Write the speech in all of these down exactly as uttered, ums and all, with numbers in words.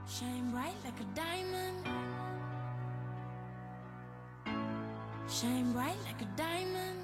Shine bright like a diamond. Shine bright like a diamond.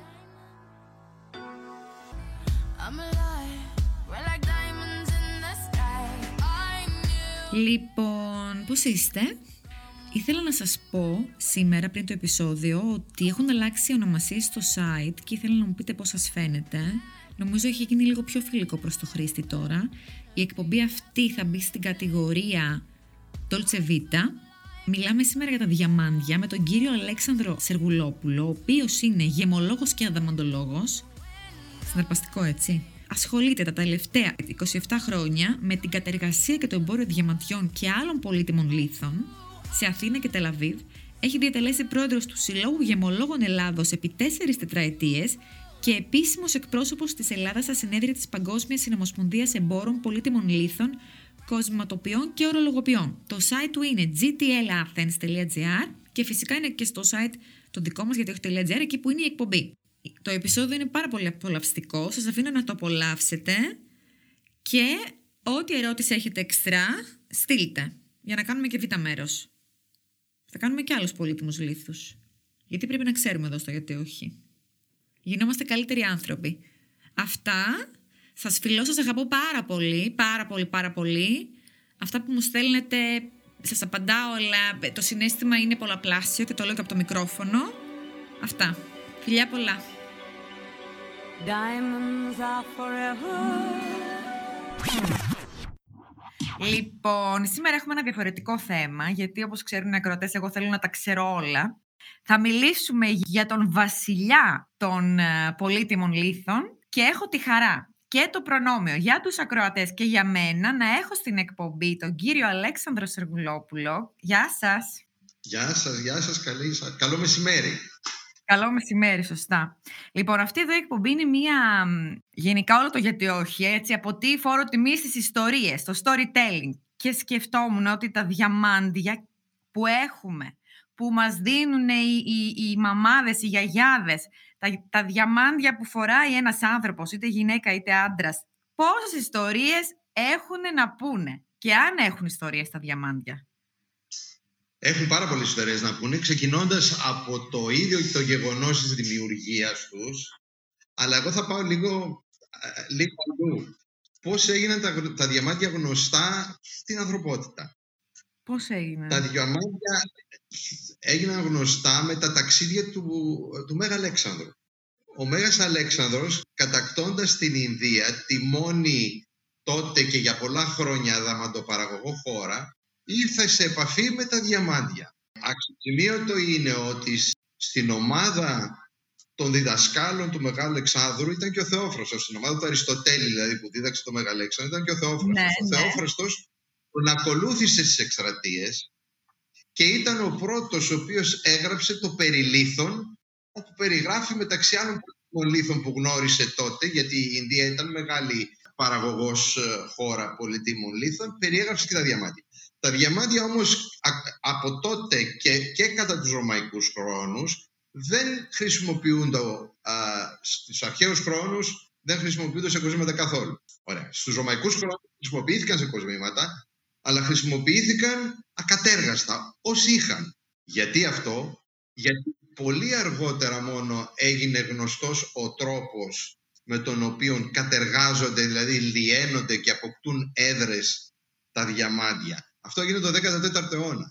I'm alive, we're like diamonds in the sky. I knew. Λοιπόν, πώς είστε? Ήθελα να σας πω σήμερα πριν το επεισόδιο ότι έχουν αλλάξει οι ονομασίες στο site και ήθελα να μου πείτε πώς σας φαίνεται. Νομίζω έχει γίνει λίγο πιο φιλικό προς το χρήστη τώρα. Η εκπομπή αυτή θα μπει στην κατηγορία Dolce Vita. Μιλάμε σήμερα για τα διαμάντια με τον κύριο Αλέξανδρο Σεργουλόπουλο, ο οποίος είναι γεμολόγος και αδαμαντολόγος. Συναρπαστικό, έτσι. Ασχολείται τα τελευταία είκοσι επτά χρόνια με την κατεργασία και το εμπόριο διαμαντιών και άλλων πολύτιμων λίθων σε Αθήνα και Τελαβίβ. Έχει διατελέσει πρόεδρος του Συλλόγου Γεμολόγων Ελλάδος επί τέσσερις τετραετίες και επίσημος εκπρόσωπος της Ελλάδας στα συνέδρια της Παγκόσμιας Συνομοσπονδίας Εμπόρων Πολύτιμων Λίθων, Κοσματοποιών και Ορολογοποιών. Το site του είναι τζι τι ελ athens τελεία τζι άρ και φυσικά είναι και στο site το δικό μας γιατί.gr, εκεί που είναι η εκπομπή. Το επεισόδιο είναι πάρα πολύ απολαυστικό, σας αφήνω να το απολαύσετε και ό,τι ερώτηση έχετε εξτρά στείλτε για να κάνουμε και β' μέρος. Θα κάνουμε και άλλους πολύτιμους λίθους. Γιατί πρέπει να ξέρουμε εδώ στο γιατί όχι. Γινόμαστε καλύτεροι άνθρωποι. Αυτά. Σας φιλώ, σας αγαπώ πάρα πολύ, πάρα πολύ, πάρα πολύ. Αυτά που μου στέλνετε, σας απαντάω, αλλά το συναίσθημα είναι πολλαπλάσιο και το λέω και από το μικρόφωνο. Αυτά. Φιλιά πολλά. Diamonds are forever. Λοιπόν, σήμερα έχουμε ένα διαφορετικό θέμα, γιατί όπως ξέρουν οι ακροατές, εγώ θέλω να τα ξέρω όλα. Θα μιλήσουμε για τον βασιλιά των uh, πολύτιμων λίθων και έχω τη χαρά και το προνόμιο για τους ακροατές και για μένα να έχω στην εκπομπή τον κύριο Αλέξανδρο Σεργουλόπουλο. Γεια σας. Γεια σας, γεια σας, καλή, καλό μεσημέρι. Καλό μεσημέρι, σωστά. Λοιπόν, αυτή εδώ η εκπομπή είναι μια, γενικά όλο το γιατί όχι, έτσι, από τι φόρο τιμή στις ιστορίες, το storytelling. Και σκεφτόμουν ότι τα διαμάντια που έχουμε, που μας δίνουν οι, οι, οι μαμάδες, οι γιαγιάδες, τα, τα διαμάντια που φοράει ένας άνθρωπος, είτε γυναίκα είτε άντρας, πόσες ιστορίες έχουν να πούνε και αν έχουν ιστορίες τα διαμάντια. Έχουν πάρα πολλές ιστορίες να πούνε, ξεκινώντας από το ίδιο το γεγονός της δημιουργίας τους, αλλά εγώ θα πάω λίγο, λίγο αλλού. Πώς έγιναν τα, τα διαμάντια γνωστά στην ανθρωπότητα. Πώς έγιναν? Τα διαμάντια έγιναν γνωστά με τα ταξίδια του, του Μέγα Αλέξανδρου. Ο Μέγας Αλέξανδρος, κατακτώντας την Ινδία, τη μόνη τότε και για πολλά χρόνια αδαμαντοπαραγωγό χώρα, ήρθε σε επαφή με τα διαμάντια. Αξιοσημείωτο είναι ότι στην ομάδα των διδασκάλων του Μεγάλου Αλεξάνδρου ήταν και ο Θεόφραστος. Στην ομάδα του Αριστοτέλη, δηλαδή, που δίδαξε το Μέγα Αλέξανδρο, ήταν και ο Θεόφραστος. Ναι, ο ναι. Θεόφραστος τον ακολούθησε στις εκστρατείες και ήταν ο πρώτος ο οποίος έγραψε το Περιλίθον, όπου περιγράφει μεταξύ άλλων λίθων που γνώρισε τότε, γιατί η Ινδία ήταν μεγάλη παραγωγός χώρα πολυτίμων λίθων, περιέγραψε και τα διαμάντια. Τα διαμάντια όμως από τότε και, και κατά τους ρωμαϊκούς χρόνους δεν χρησιμοποιούνται, α, στους αρχαίους χρόνους δεν χρησιμοποιούνται σε κοσμήματα καθόλου. Ωραία. Στους ρωμαϊκούς χρόνους χρησιμοποιήθηκαν σε κοσμήματα, αλλά χρησιμοποιήθηκαν ακατέργαστα, όσοι είχαν. Γιατί αυτό? Γιατί πολύ αργότερα μόνο έγινε γνωστός ο τρόπος με τον οποίο κατεργάζονται, δηλαδή λιένονται και αποκτούν έδρες τα διαμάντια. Αυτό έγινε το δέκατο τέταρτο αιώνα.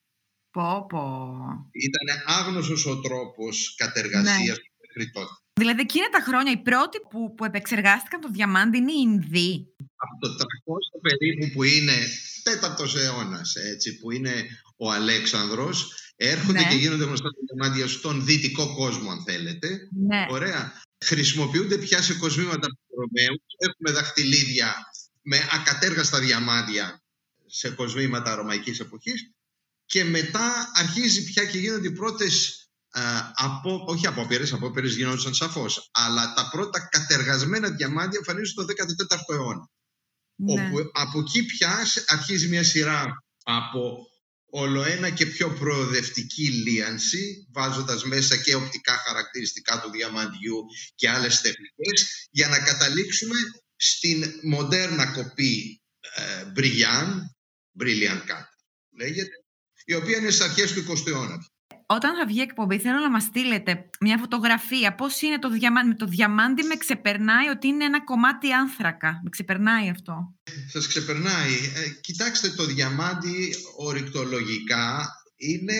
Πω πω. Ήταν άγνωστος ο τρόπος κατεργασίας του μέχρι τότε. Δηλαδή εκείνα τα χρόνια οι πρώτοι που, που επεξεργάστηκαν το διαμάντι είναι οι Ινδοί. Από το τριακόσια περίπου που είναι τέταρτος αιώνας, έτσι, που είναι ο Αλέξανδρος, έρχονται Ναι. και γίνονται γνωστά τα διαμάντια στον δυτικό κόσμο, αν θέλετε. Ναι. Ωραία. Χρησιμοποιούνται πια σε κοσμήματα του Ρωμαίου. Έχουμε δαχτυλίδια με ακατέργαστα διαμάντια σε κοσμήματα ρωμαϊκής εποχής και μετά αρχίζει πια και γίνονται οι πρώτες α, απο, όχι απόπειρες, απόπειρες γινόντουσαν σαφώς, αλλά τα πρώτα κατεργασμένα διαμάντια εμφανίζονται στο δέκατο τέταρτο αιώνα. Ναι. Όπου από εκεί πια αρχίζει μια σειρά από ολοένα και πιο προοδευτική λίανση, βάζοντας μέσα και οπτικά χαρακτηριστικά του διαμαντιού και άλλες τεχνικές, για να καταλήξουμε στην μοντέρνα κοπή ε, Μπριγιάν, Brilliant Cat λέγεται, η οποία είναι στις αρχές του εικοστού αιώνα. Όταν θα βγει εκπομπή, θέλω να μας στείλετε μια φωτογραφία. Πώς είναι το διαμάντι. Το διαμάντι με ξεπερνάει ότι είναι ένα κομμάτι άνθρακα. Με ξεπερνάει αυτό. Σας ξεπερνάει. Ε, κοιτάξτε, το διαμάντι ορυκτολογικά είναι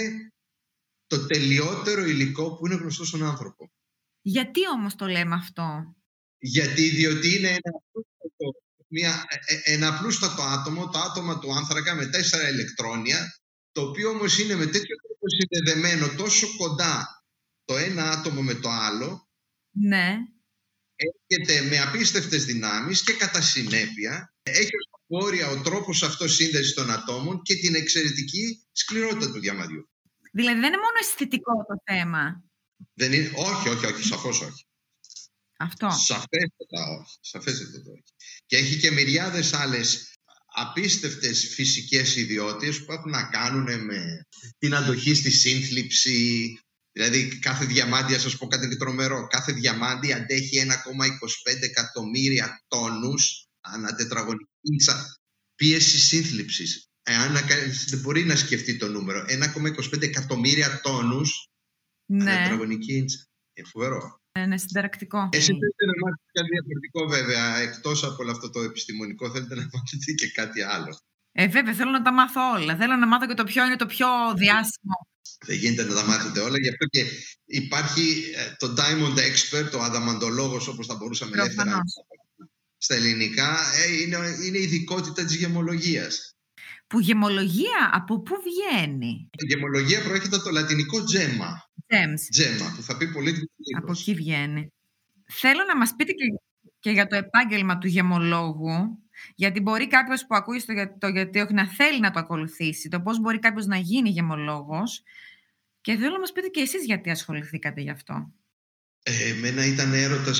το τελειότερο υλικό που είναι γνωστό στον άνθρωπο. Γιατί όμως το λέμε αυτό? Γιατί, διότι είναι ένα απλούστατο, μια, ένα απλούστατο άτομο, το άτομο του άνθρακα με τέσσερα ηλεκτρόνια, το οποίο όμως είναι με τέτοιο τρόπο συνδεδεμένο τόσο κοντά το ένα άτομο με το άλλο, ναι, έρχεται με απίστευτες δυνάμεις και κατά συνέπεια έχει ως πόρια ο τρόπος αυτός σύνδεσης των ατόμων και την εξαιρετική σκληρότητα του διαμαντιού. Δηλαδή δεν είναι μόνο αισθητικό το θέμα. Δεν είναι, όχι, όχι, όχι, σαφώς όχι. Αυτό. Σαφέστατα όχι, σαφέστατα όχι. Και έχει και μυριάδες άλλες απίστευτες φυσικές ιδιότητες που έχουν να κάνουν με την αντοχή στη σύνθλιψη. Δηλαδή κάθε διαμάντι, σας πω κάτι τρομερό, κάθε διαμάντι αντέχει ένα κόμμα είκοσι πέντε εκατομμύρια τόνους ανά τετραγωνική ίντσα πίεση σύνθλιψης. Εάν δεν μπορεί να σκεφτεί το νούμερο, ένα κόμμα είκοσι πέντε εκατομμύρια τόνους ναι. ανά τετραγωνική ίντσα. Είναι φοβερό. Είναι συνταρακτικό. Εσύ θέλετε να μάθετε κάτι διαφορετικό, βέβαια, εκτός από όλο αυτό το επιστημονικό, θέλετε να μάθετε και κάτι άλλο. Ε, βέβαια, θέλω να τα μάθω όλα. Θέλω να μάθω και το ποιο είναι το πιο διάσημο. Δεν γίνεται να τα μάθετε όλα, γι' αυτό και υπάρχει το Diamond Expert, ο αδαμαντολόγος, όπως θα μπορούσαμε ελεύθερα στα ελληνικά, είναι, είναι η ειδικότητα της γεμολογίας. Που γεμολογία, από πού βγαίνει? Η γεμολογία προέρχεται από το λατινικό gemma. Τζέμα, που θα πει πολύ λίγο. Από εκεί βγαίνει. Θέλω να μας πείτε και, και για το επάγγελμα του γεμολόγου, γιατί μπορεί κάποιος που ακούει στο, το γιατί όχι να θέλει να το ακολουθήσει, το πώς μπορεί κάποιος να γίνει γεμολόγος, και θέλω να μας πείτε και εσείς γιατί ασχοληθήκατε γι' αυτό. Ε, εμένα ήταν έρωτας.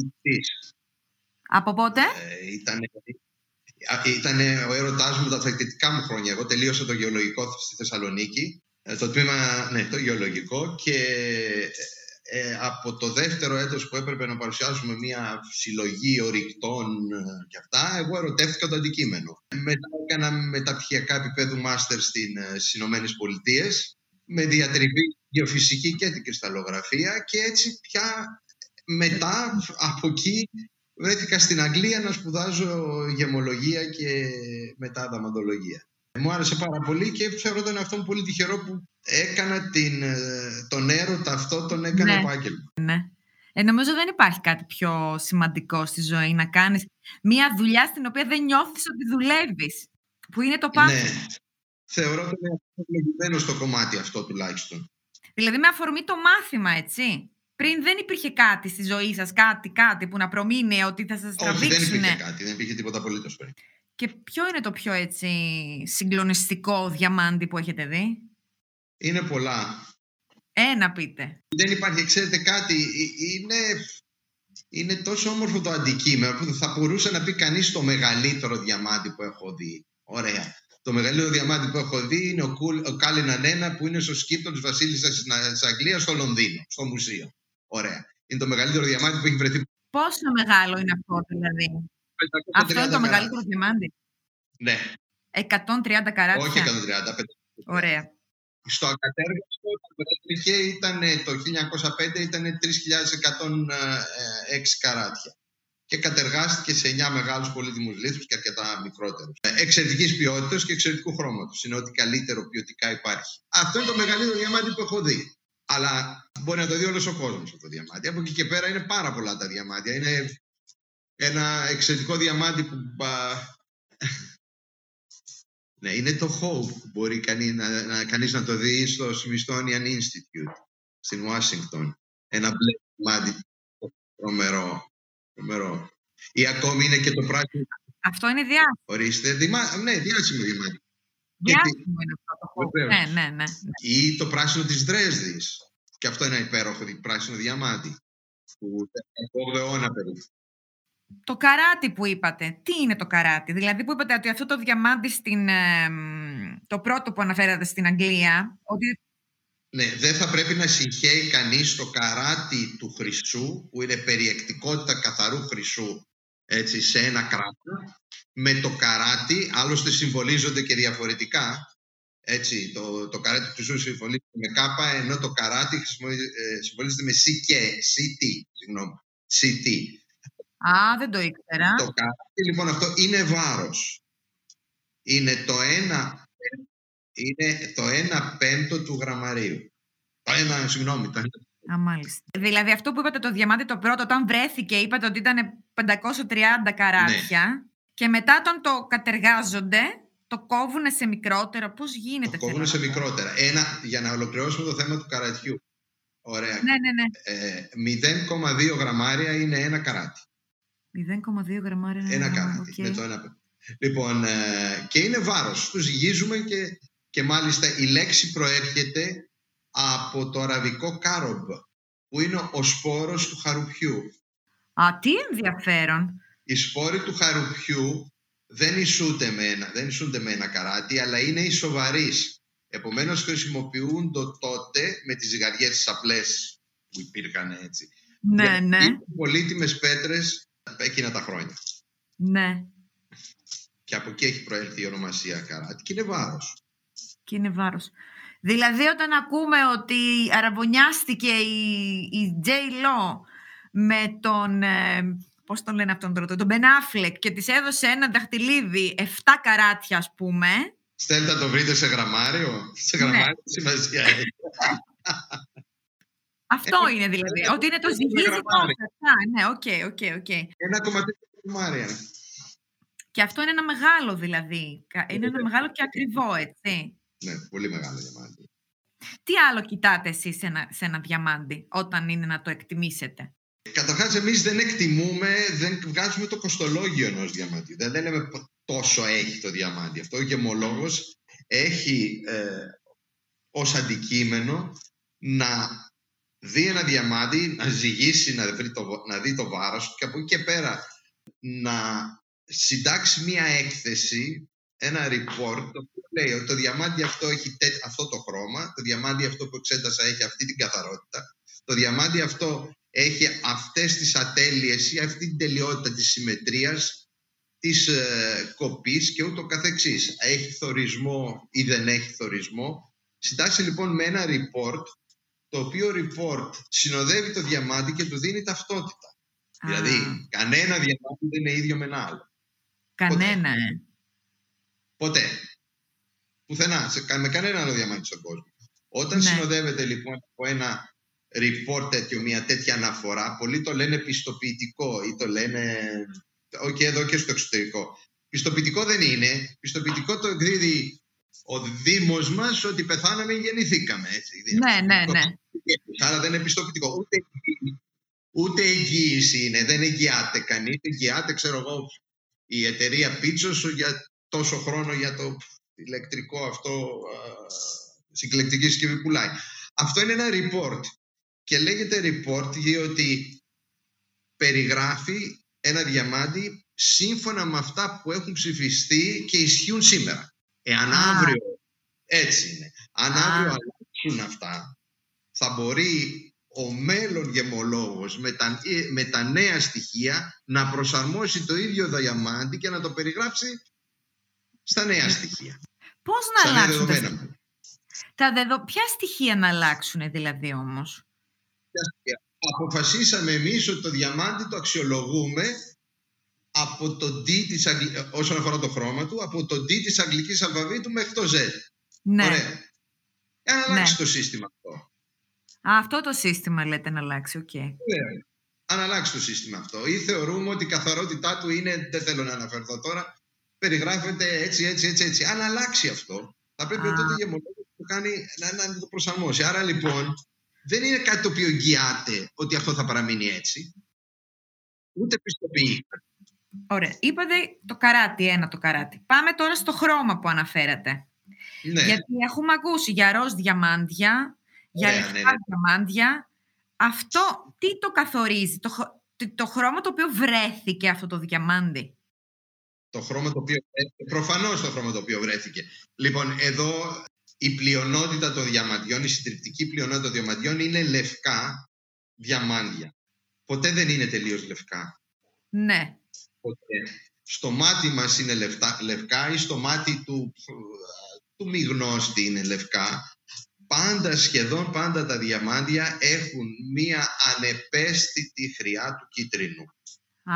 Από πότε? Ε, ήταν, ήταν ο έρωτάς μου τα φοιτητικά μου χρόνια. Εγώ τελείωσα το γεωλογικό στη Θεσσαλονίκη. Το τμήμα, ναι, το γεωλογικό, και ε, από το δεύτερο έτος που έπρεπε να παρουσιάσουμε μια συλλογή ορυκτών και αυτά, εγώ ερωτεύτηκα το αντικείμενο. Μετά έκανα μεταπτυχιακά επίπεδου μάστερ στις Ηνωμένες Πολιτείες με διατριβή γεωφυσική και την κρυσταλλογραφία, και έτσι πια μετά από εκεί βρέθηκα στην Αγγλία να σπουδάζω γεμολογία και μετά δαμαντολογία. Μου άρεσε πάρα πολύ και θεωρώ τον εαυτό μου πολύ τυχερό που έκανα την, τον έρωτα αυτό, τον έκανα ναι, επάγγελμα. Ναι. Ε, νομίζω δεν υπάρχει κάτι πιο σημαντικό στη ζωή, να κάνεις μια δουλειά στην οποία δεν νιώθεις ότι δουλεύεις, που είναι το πάθος. Ναι, θεωρώ τον εαυτό μου ευλογημένο στο κομμάτι αυτό τουλάχιστον. Δηλαδή με αφορμή το μάθημα, έτσι. Πριν δεν υπήρχε κάτι στη ζωή σας, κάτι, κάτι που να προμείνει ότι θα σας τραβήξουνε. Όχι, δεν υπήρχε κάτι, δεν υπήρχε τίποτα απολύτως πριν. Και ποιο είναι το πιο έτσι συγκλονιστικό διαμάντι που έχετε δει? Είναι πολλά. Ένα πείτε. Δεν υπάρχει, ξέρετε κάτι, είναι, είναι τόσο όμορφο το αντικείμενο που θα μπορούσε να πει κανείς το μεγαλύτερο διαμάντι που έχω δει. Ωραία. Το μεγαλύτερο διαμάντι που έχω δει είναι ο, ο Κάλιναν ένα που είναι στο σκύπτο της Βασίλισσας της Αγγλίας στο Λονδίνο, στο μουσείο. Ωραία. Είναι το μεγαλύτερο διαμάντι που έχει βρεθεί. Πόσο μεγάλο είναι αυτό δηλαδή? Αυτό είναι το μεγαλύτερο διαμάντι. Ναι. εκατόν τριάντα καράτια. Όχι εκατόν τριάντα. Ωραία. Στο ακατέργαστο ήταν το χίλια εννιακόσια πέντε ήταν τρεις χιλιάδες εκατόν έξι καράτια. Και κατεργάστηκε σε εννιά μεγάλους πολύτιμους λίθους και αρκετά μικρότερους. Εξαιρετικής ποιότητας και εξαιρετικού χρώματος. Είναι ό,τι καλύτερο ποιοτικά υπάρχει. Αυτό είναι το μεγαλύτερο διαμάντι που έχω δει. Αλλά μπορεί να το δει όλος ο κόσμος αυτό το διαμάντι. Από εκεί και πέρα είναι πάρα πολλά τα διαμάντια. Είναι ένα εξαιρετικό διαμάντι που... ναι, είναι το Hope που μπορεί κανείς να, να, κανείς να το δει στο Smithsonian Institute στην Ουάσιγκτον. Ένα μπλε διαμάντι τρομερό. Τρομερό. Ή ακόμη είναι και το πράσινο. Αυτό είναι διάσημο. Ορίστε, δημα... ναι, διάσημο διαμάντι. Διάσημο είναι αυτό το Hope. Ναι, ναι, ναι. Ή το πράσινο της Δρέσδης. Και αυτό είναι ένα υπέροχο πράσινο διαμάντι. Που όγδοο αιώνα περίπου. Το καράτι που είπατε, τι είναι το καράτι? Δηλαδή που είπατε ότι αυτό το διαμάντι στην, ε, το πρώτο που αναφέρατε στην Αγγλία, ότι... Ναι, δεν θα πρέπει να συγχαίει κανείς το καράτι του χρυσού, που είναι περιεκτικότητα καθαρού χρυσού, έτσι, σε ένα κράτο, με το καράτι, άλλωστε συμβολίζονται και διαφορετικά. Έτσι, το, το καράτι του χρυσού συμβολίζεται με κάπα, ενώ το καράτι ε, συμβολίζεται με σι και, σι τι, συγγνώμη, σι τι. Α, δεν το ήξερα. Το καράτι λοιπόν αυτό είναι βάρος. Είναι το ένα, είναι το ένα πέμπτο του γραμμαρίου. Το ένα, συγγνώμη, το ένα. Α, μάλιστα. Δηλαδή αυτό που είπατε το διαμάντι το πρώτο, όταν βρέθηκε, είπατε ότι ήταν πεντακόσια τριάντα καράτια, ναι. Και μετά όταν το κατεργάζονται, το κόβουνε σε μικρότερα. Πώς γίνεται? Το κόβουνε σε μικρότερα. Ένα, για να ολοκληρώσουμε το θέμα του καρατιού. Ωραία. Ναι, ναι, ναι. Ε, μηδέν κόμμα δύο γραμμάρια είναι ένα καράτι. μηδέν κόμμα δύο γραμμάρια είναι ένα ένα καράτι. Okay. Με το ένα... Λοιπόν, ε, και είναι βάρος. Το ζυγίζουμε και, και μάλιστα η λέξη προέρχεται από το αραβικό κάρομπ, που είναι ο σπόρος του χαρουπιού. Α, τι ενδιαφέρον. Οι σπόροι του χαρουπιού δεν ισούνται με ένα, δεν ισούνται με ένα καράτι, αλλά είναι ισοβαρείς. Επομένως χρησιμοποιούνται τότε με τις ζυγαριές τις απλές που υπήρχαν έτσι. Ναι, για ναι. Πολύτιμες πέτρες εκείνα τα χρόνια. Ναι. Και από εκεί έχει προέλθει η ονομασία καράτι και είναι βάρος. Και είναι βάρος. Δηλαδή όταν ακούμε ότι αραβωνιάστηκε η, η J-Lo με τον... Ε, πώς τον λένε αυτόν τον τον Ben Affleck και της έδωσε ένα δαχτυλίδι εφτά καράτια, ας πούμε. Στέλνετε να το βρείτε σε γραμμάριο. Σε γραμμάριο, ναι. Σημασία έχει. Αυτό ε, είναι δηλαδή. Ε, ότι είναι το ζυγίζει τόσα. Ναι, οκ, οκ, οκ. Ένα κομματί γραμμάρια. Και αυτό είναι ένα μεγάλο δηλαδή. Είναι ένα μεγάλο και ακριβό, έτσι. Ναι, πολύ μεγάλο διαμάντι. Τι άλλο κοιτάτε εσείς σε ένα, σε ένα διαμάντι όταν είναι να το εκτιμήσετε? Καταρχάς εμείς δεν εκτιμούμε, δεν βγάζουμε το κοστολόγιο ενός διαμαντιού. Δεν λέμε τόσο έχει το διαμάντι. Αυτό ο γεμολόγος έχει ε, ως αντικείμενο να δει ένα διαμάντι, να ζυγίσει, να δει το, να δει το βάρος και από εκεί και πέρα να συντάξει μία έκθεση, ένα report, το οποίο λέει ότι το διαμάντι αυτό έχει τέ, αυτό το χρώμα, το διαμάντι αυτό που εξέτασα έχει αυτή την καθαρότητα, το διαμάντι αυτό έχει αυτές τις ατέλειες ή αυτή την τελειότητα της συμμετρίας, της ε, κοπής και ούτω καθεξής. Έχει θωρισμό ή δεν έχει θωρισμό. Συντάσσει λοιπόν με ένα report, το οποίο report συνοδεύει το διαμάντι και του δίνει ταυτότητα. Α. Δηλαδή, κανένα διαμάντι δεν είναι ίδιο με ένα άλλο. Κανένα, Ποτέ. ε. Ποτέ. Πουθενά, σε, με κανένα άλλο διαμάντι στον κόσμο. Όταν ναι. συνοδεύεται λοιπόν από ένα report τέτοιο, μια τέτοια αναφορά, πολλοί το λένε πιστοποιητικό ή το λένε, όχι okay, εδώ και στο εξωτερικό. Πιστοποιητικό δεν είναι. Πιστοποιητικό το εκδίδει ο Δήμος μας ότι πεθάναμε ή γεννηθήκαμε. Έτσι. Ναι, ναι, ναι. Άρα δεν είναι πιστοποιητικό. Ούτε, ούτε εγγύηση είναι. Δεν εγγυάται κανείς. Εγγυάται, ξέρω εγώ, η εταιρεία Πίτσος για τόσο χρόνο για το ηλεκτρικό αυτό, συγκλεκτική συσκευή πουλάει. Αυτό είναι ένα report. Και λέγεται report διότι περιγράφει ένα διαμάντι σύμφωνα με αυτά που έχουν ψηφιστεί και ισχύουν σήμερα. Εάν ah. αύριο, έτσι είναι, αν ah. αύριο αλλάξουν αυτά, θα μπορεί ο μέλλον γεμολόγος με τα, με τα νέα στοιχεία να προσαρμόσει το ίδιο διαμάντι και να το περιγράψει στα νέα στοιχεία. Πώς να αλλάξουν τα στοιχεία? Τα δεδο... Ποια στοιχεία να αλλάξουν δηλαδή όμως? Αποφασίσαμε εμείς ότι το διαμάντι το αξιολογούμε από το D της Αγγλ... όσον αφορά το χρώμα του, από το D της αγγλικής αλφαβήτου μέχρι το Z. Ναι. Ωραία. Αν αλλάξει ναι. το σύστημα αυτό. Α, αυτό το σύστημα λέτε να αλλάξει, οκ. Okay. Ναι. Αν αλλάξει το σύστημα αυτό ή θεωρούμε ότι η καθαρότητά του είναι, δεν θέλω να αναφερθώ τώρα, περιγράφεται έτσι, έτσι, έτσι, έτσι. Αν αλλάξει αυτό, θα πρέπει ο τότε γεμολόγος να το κάνει, να, να το προσαρμόσει. Άρα λοιπόν, δεν είναι κάτι το οποίο εγγυάται ότι αυτό θα παραμείνει έτσι. Ούτε πιστοποιεί. Ωραία. Είπατε το καράτι, ένα το καράτι. Πάμε τώρα στο χρώμα που αναφέρατε. Ναι. Γιατί έχουμε ακούσει για ροζ διαμάντια, για Ωραία, λευκά ναι, ναι. διαμάντια. Αυτό τι το καθορίζει? Το, το χρώμα το οποίο βρέθηκε αυτό το διαμάντι. Το χρώμα το οποίο βρέθηκε. Προφανώς το χρώμα το οποίο βρέθηκε. Λοιπόν, εδώ η πλειονότητα των διαμαντιών, η συντριπτική πλειονότητα των διαμαντιών είναι λευκά διαμάντια. Ποτέ δεν είναι τελείως λευκά. Ναι. Ποτέ. στο μάτι μας είναι λευκά, λευκά ή στο μάτι του, του μη γνώστη είναι λευκά. Πάντα, σχεδόν πάντα τα διαμάντια έχουν μία ανεπαίσθητη χρειά του κίτρινου. Α,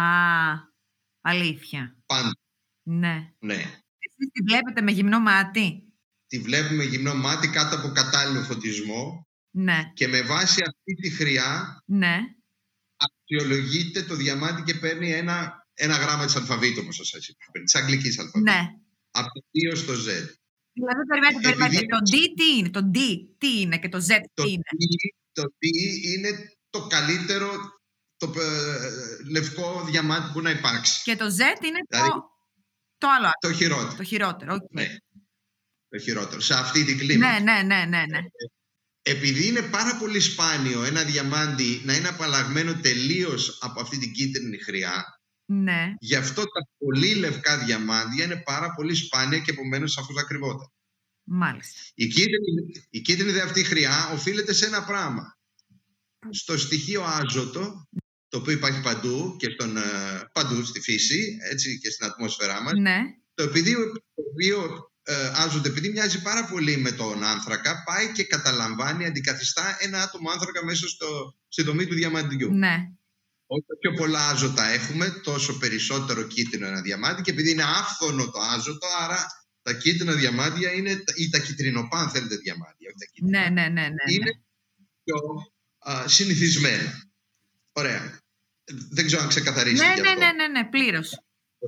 αλήθεια. Πάντα. Ναι. Ναι. Εσείς τη βλέπετε με γυμνό μάτι? Τη βλέπουμε γυμνό μάτι κάτω από κατάλληλο φωτισμό. Ναι. Και με βάση αυτή τη χρειά Ναι. αξιολογείται το διαμάντι και παίρνει ένα, ένα γράμμα της αλφαβήτου, όπως σας είπα πριν, της αγγλικής αλφαβήτου. Ναι. Από το D ως το Z. Δηλαδή, περιμένετε, περιμένετε. Επειδή- Το D τι είναι, το D τι είναι και το Z Το τι είναι? D, το D είναι το καλύτερο το, ε, λευκό διαμάντι που να υπάρξει. Και το Z είναι Δηλαδή- το, το άλλο, Το χειρότερο. το χειρότερο. οκ. Ναι. Το χειρότερο. Σε αυτή την κλίμακα. Ναι, ναι, ναι, ναι, ναι. Επειδή είναι πάρα πολύ σπάνιο ένα διαμάντι να είναι απαλλαγμένο τελείως από αυτή την κίτρινη χρειά, Ναι. γι' αυτό τα πολύ λευκά διαμάντια είναι πάρα πολύ σπάνια και επομένως σαφώς ακριβότερα. Μάλιστα. Η κίτρινη, η κίτρινη δε αυτή χρειά οφείλεται σε ένα πράγμα. Στο στοιχείο άζωτο, το οποίο υπάρχει παντού και στον, ε, παντού στη φύση, έτσι και στην ατμόσφαιρά μας, Ναι. το επειδή, το οποίο ε, άζωτο, επειδή μοιάζει πάρα πολύ με τον άνθρακα, πάει και καταλαμβάνει, αντικαθιστά ένα άτομο άνθρακα μέσα στο, στη δομή του διαμαντιού. Ναι. Όσο πιο πολλά άζωτα έχουμε, τόσο περισσότερο κίτρινο ένα διαμάντι, και επειδή είναι άφθονο το άζωτο, άρα τα κίτρινα διαμάντια είναι, ή τα κυτρινοπά, αν θέλετε, διαμάντια, όχι τα κίτρινα, Ναι, ναι, ναι, ναι. είναι πιο α, συνηθισμένα. Ωραία. Δεν ξέρω αν ξεκαθαρίστηκε Ναι, ναι, αυτό. ναι, ναι, ναι, πλήρως.